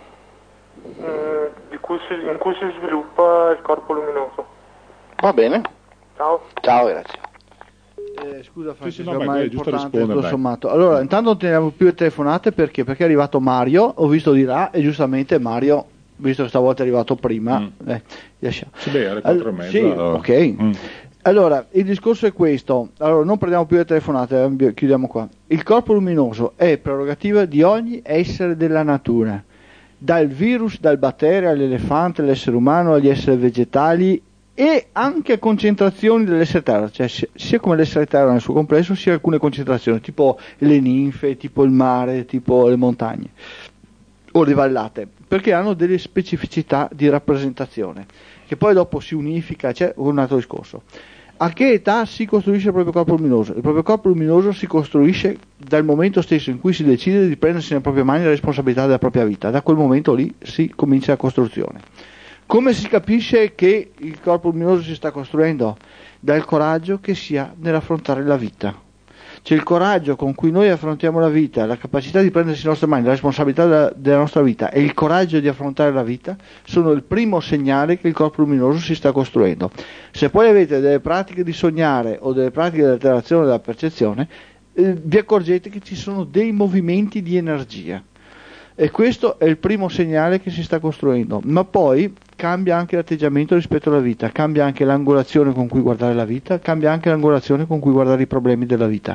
in cui si sviluppa il corpo luminoso? Va bene. Ciao, grazie. Scusa Francesco, ma è importante tutto sommato. Allora, intanto non teniamo più le telefonate perché è arrivato Mario, ho visto di là, e giustamente Mario, visto che stavolta è arrivato prima, lasciamo. Sì, beh, alle 4:30. Sì, ok. Allora, il discorso è questo, allora non prendiamo più le telefonate, chiudiamo qua. Il corpo luminoso è prerogativa di ogni essere della natura, dal virus, dal batterio all'elefante, all'essere umano, agli esseri vegetali e anche a concentrazioni dell'essere terra, cioè sia come l'essere terra nel suo complesso, sia alcune concentrazioni, tipo le ninfe, tipo il mare, tipo le montagne o le vallate, perché hanno delle specificità di rappresentazione, che poi dopo si unifica, c'è un altro discorso. A che età si costruisce il proprio corpo luminoso? Il proprio corpo luminoso si costruisce dal momento stesso in cui si decide di prendersi nelle proprie mani la responsabilità della propria vita, da quel momento lì si comincia la costruzione. Come si capisce che il corpo luminoso si sta costruendo? Dal coraggio che si ha nell'affrontare la vita. Cioè il coraggio con cui noi affrontiamo la vita, la capacità di prendersi in nostre mani la responsabilità della nostra vita e il coraggio di affrontare la vita sono il primo segnale che il corpo luminoso si sta costruendo. Se poi avete delle pratiche di sognare o delle pratiche di alterazione della percezione, vi accorgete che ci sono dei movimenti di energia. E questo è il primo segnale che si sta costruendo, ma poi cambia anche l'atteggiamento rispetto alla vita, cambia anche l'angolazione con cui guardare la vita, cambia anche l'angolazione con cui guardare i problemi della vita.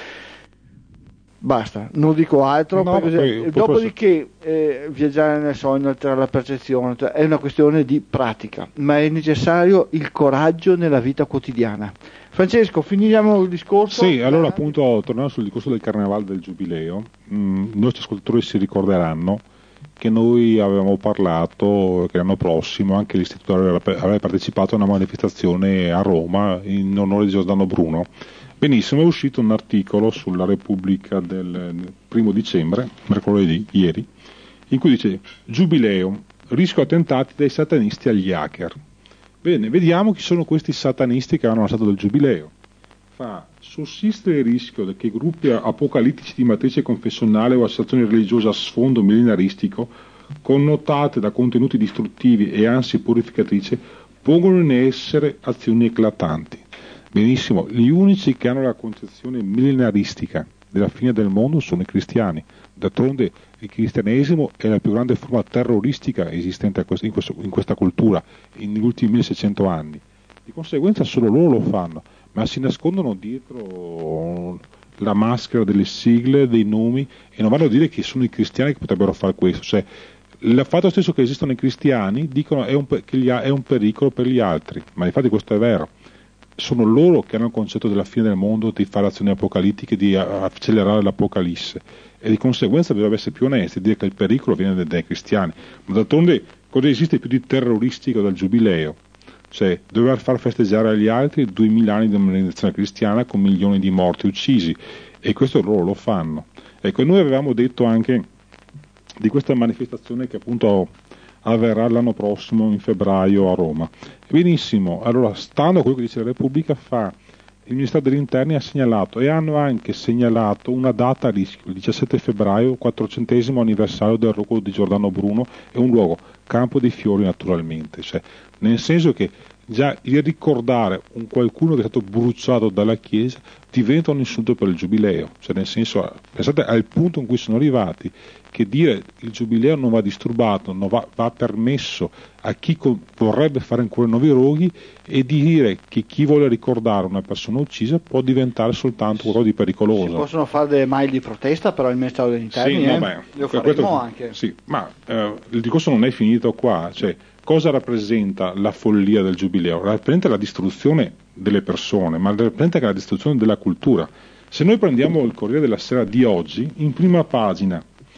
Basta, non dico altro. No, dopodiché viaggiare nel sogno, alterare la percezione, è una questione di pratica, ma è necessario il coraggio nella vita quotidiana. Francesco, finiamo il discorso? Sì, allora appunto tornando sul discorso del Carnevale del Giubileo, i nostri ascoltatori si ricorderanno che noi avevamo parlato che l'anno prossimo anche l'Istituto aveva partecipato a una manifestazione a Roma in onore di Giordano Bruno. Benissimo, è uscito un articolo sulla Repubblica del 1 dicembre, mercoledì, ieri, in cui dice: Giubileo, rischio attentati dai satanisti agli hacker. Bene, vediamo chi sono questi satanisti che hanno lasciato del Giubileo. Sussiste il rischio che gruppi apocalittici di matrice confessionale o associazioni religiose a sfondo millenaristico, connotate da contenuti distruttivi e ansie purificatrici, pongono in essere azioni eclatanti. Benissimo, gli unici che hanno la concezione millenaristica della fine del mondo sono i cristiani. D'altronde il cristianesimo è la più grande forma terroristica esistente in questa cultura negli ultimi 1600 anni. Di conseguenza solo loro lo fanno, ma si nascondono dietro la maschera delle sigle, dei nomi, e non vanno a dire che sono i cristiani che potrebbero fare questo. Cioè, il fatto stesso che esistono i cristiani dicono che è un pericolo per gli altri, ma infatti questo è vero. Sono loro che hanno il concetto della fine del mondo, di fare azioni apocalittiche, di accelerare l'apocalisse, e di conseguenza dovrebbe essere più onesti, dire che il pericolo viene dai cristiani. Ma d'altronde cosa esiste più di terroristico dal Giubileo? Cioè, dover far festeggiare agli altri 2000 anni di dominazione cristiana con milioni di morti uccisi, e questo loro lo fanno. Ecco, noi avevamo detto anche di questa manifestazione che appunto avverrà l'anno prossimo in febbraio a Roma. Benissimo, allora stando a quello che dice la Repubblica il Ministero degli Interni ha segnalato, e hanno anche segnalato una data a rischio, il 17 febbraio, 400° anniversario del rogo di Giordano Bruno, e un luogo, Campo dei Fiori naturalmente, cioè, nel senso che già il ricordare un qualcuno che è stato bruciato dalla Chiesa diventa un insulto per il Giubileo, cioè nel senso, pensate al punto in cui sono arrivati, che dire il Giubileo non va disturbato, non va permesso a chi vorrebbe fare ancora nuovi roghi, e di dire che chi vuole ricordare una persona uccisa può diventare soltanto qualcosa di pericoloso. Si possono fare delle mail di protesta, però il Ministero degli Interni lo faremo anche. Sì, ma il discorso non è finito qua, cioè cosa rappresenta la follia del Giubileo? Rappresenta la distruzione delle persone, ma rappresenta anche la distruzione della cultura. Se noi prendiamo il Corriere della Sera di oggi, in prima pagina,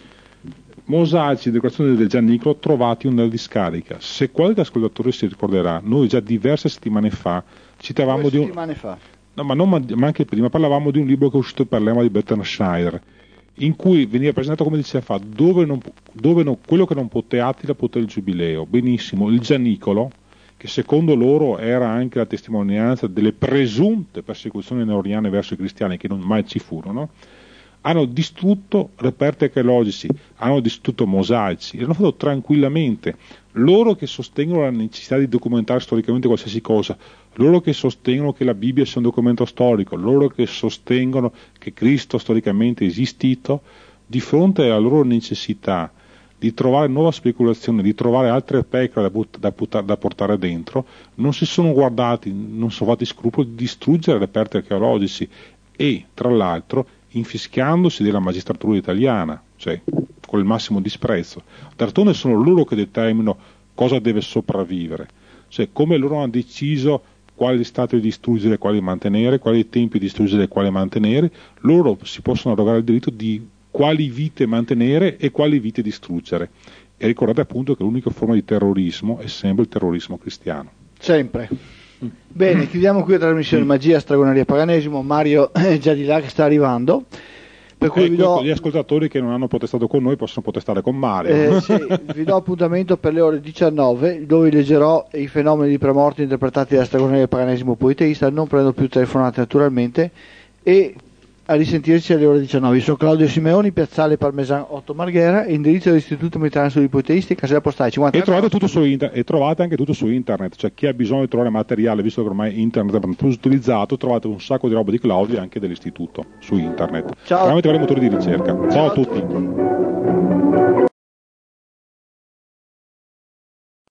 mosaici di decorazione del Giannicolo trovati nella discarica. Se qualche ascoltatore si ricorderà, noi già diverse settimane fa citavamo di un... No, ma anche prima parlavamo di un libro che è uscito per l'EMA di Bertrand Schneider, in cui veniva presentato, come diceva fa, quello che non poté Attila poté il Giubileo. Benissimo, il Giannicolo, che secondo loro era anche la testimonianza delle presunte persecuzioni neoriane verso i cristiani, che non mai ci furono, hanno distrutto reperti archeologici, hanno distrutto mosaici, l'hanno fatto tranquillamente. Loro che sostengono la necessità di documentare storicamente qualsiasi cosa, loro che sostengono che la Bibbia sia un documento storico, loro che sostengono che Cristo storicamente è esistito, di fronte alla loro necessità di trovare nuova speculazione, di trovare altre pecore da portare dentro, non si sono guardati, non sono fatti scrupoli di distruggere reperti archeologici, e tra l'altro infischiandosi della magistratura italiana, cioè con il massimo disprezzo. D'altronde sono loro che determinano cosa deve sopravvivere, cioè come loro hanno deciso quali stati distruggere e quali mantenere, quali tempi distruggere e quali mantenere, loro si possono arrogare il diritto di quali vite mantenere e quali vite distruggere. E ricordate appunto che l'unica forma di terrorismo è sempre il terrorismo cristiano. Sempre. Bene, chiudiamo qui la trasmissione Magia, Stregoneria, Paganesimo. Mario è già di là che sta arrivando, per cui gli ascoltatori che non hanno protestato con noi possono protestare con Mario. Sì, vi do appuntamento per le ore 19, dove leggerò i fenomeni di premorte interpretati da Stregoneria e Paganesimo Politeista. Non prendo più telefonate naturalmente, e a risentirci alle ore 19. Io sono Claudio Simeoni, piazzale Parmesan 8 Marghera, indirizzo dell'Istituto Mediterraneo Studi Politeisti, casella postale 50. E trovate anche tutto su internet, cioè chi ha bisogno di trovare materiale, visto che ormai internet è più utilizzato, trovate un sacco di roba di Claudio anche dell'Istituto su internet. Ciao. Veramente vari motori di ricerca. Ciao a tutti.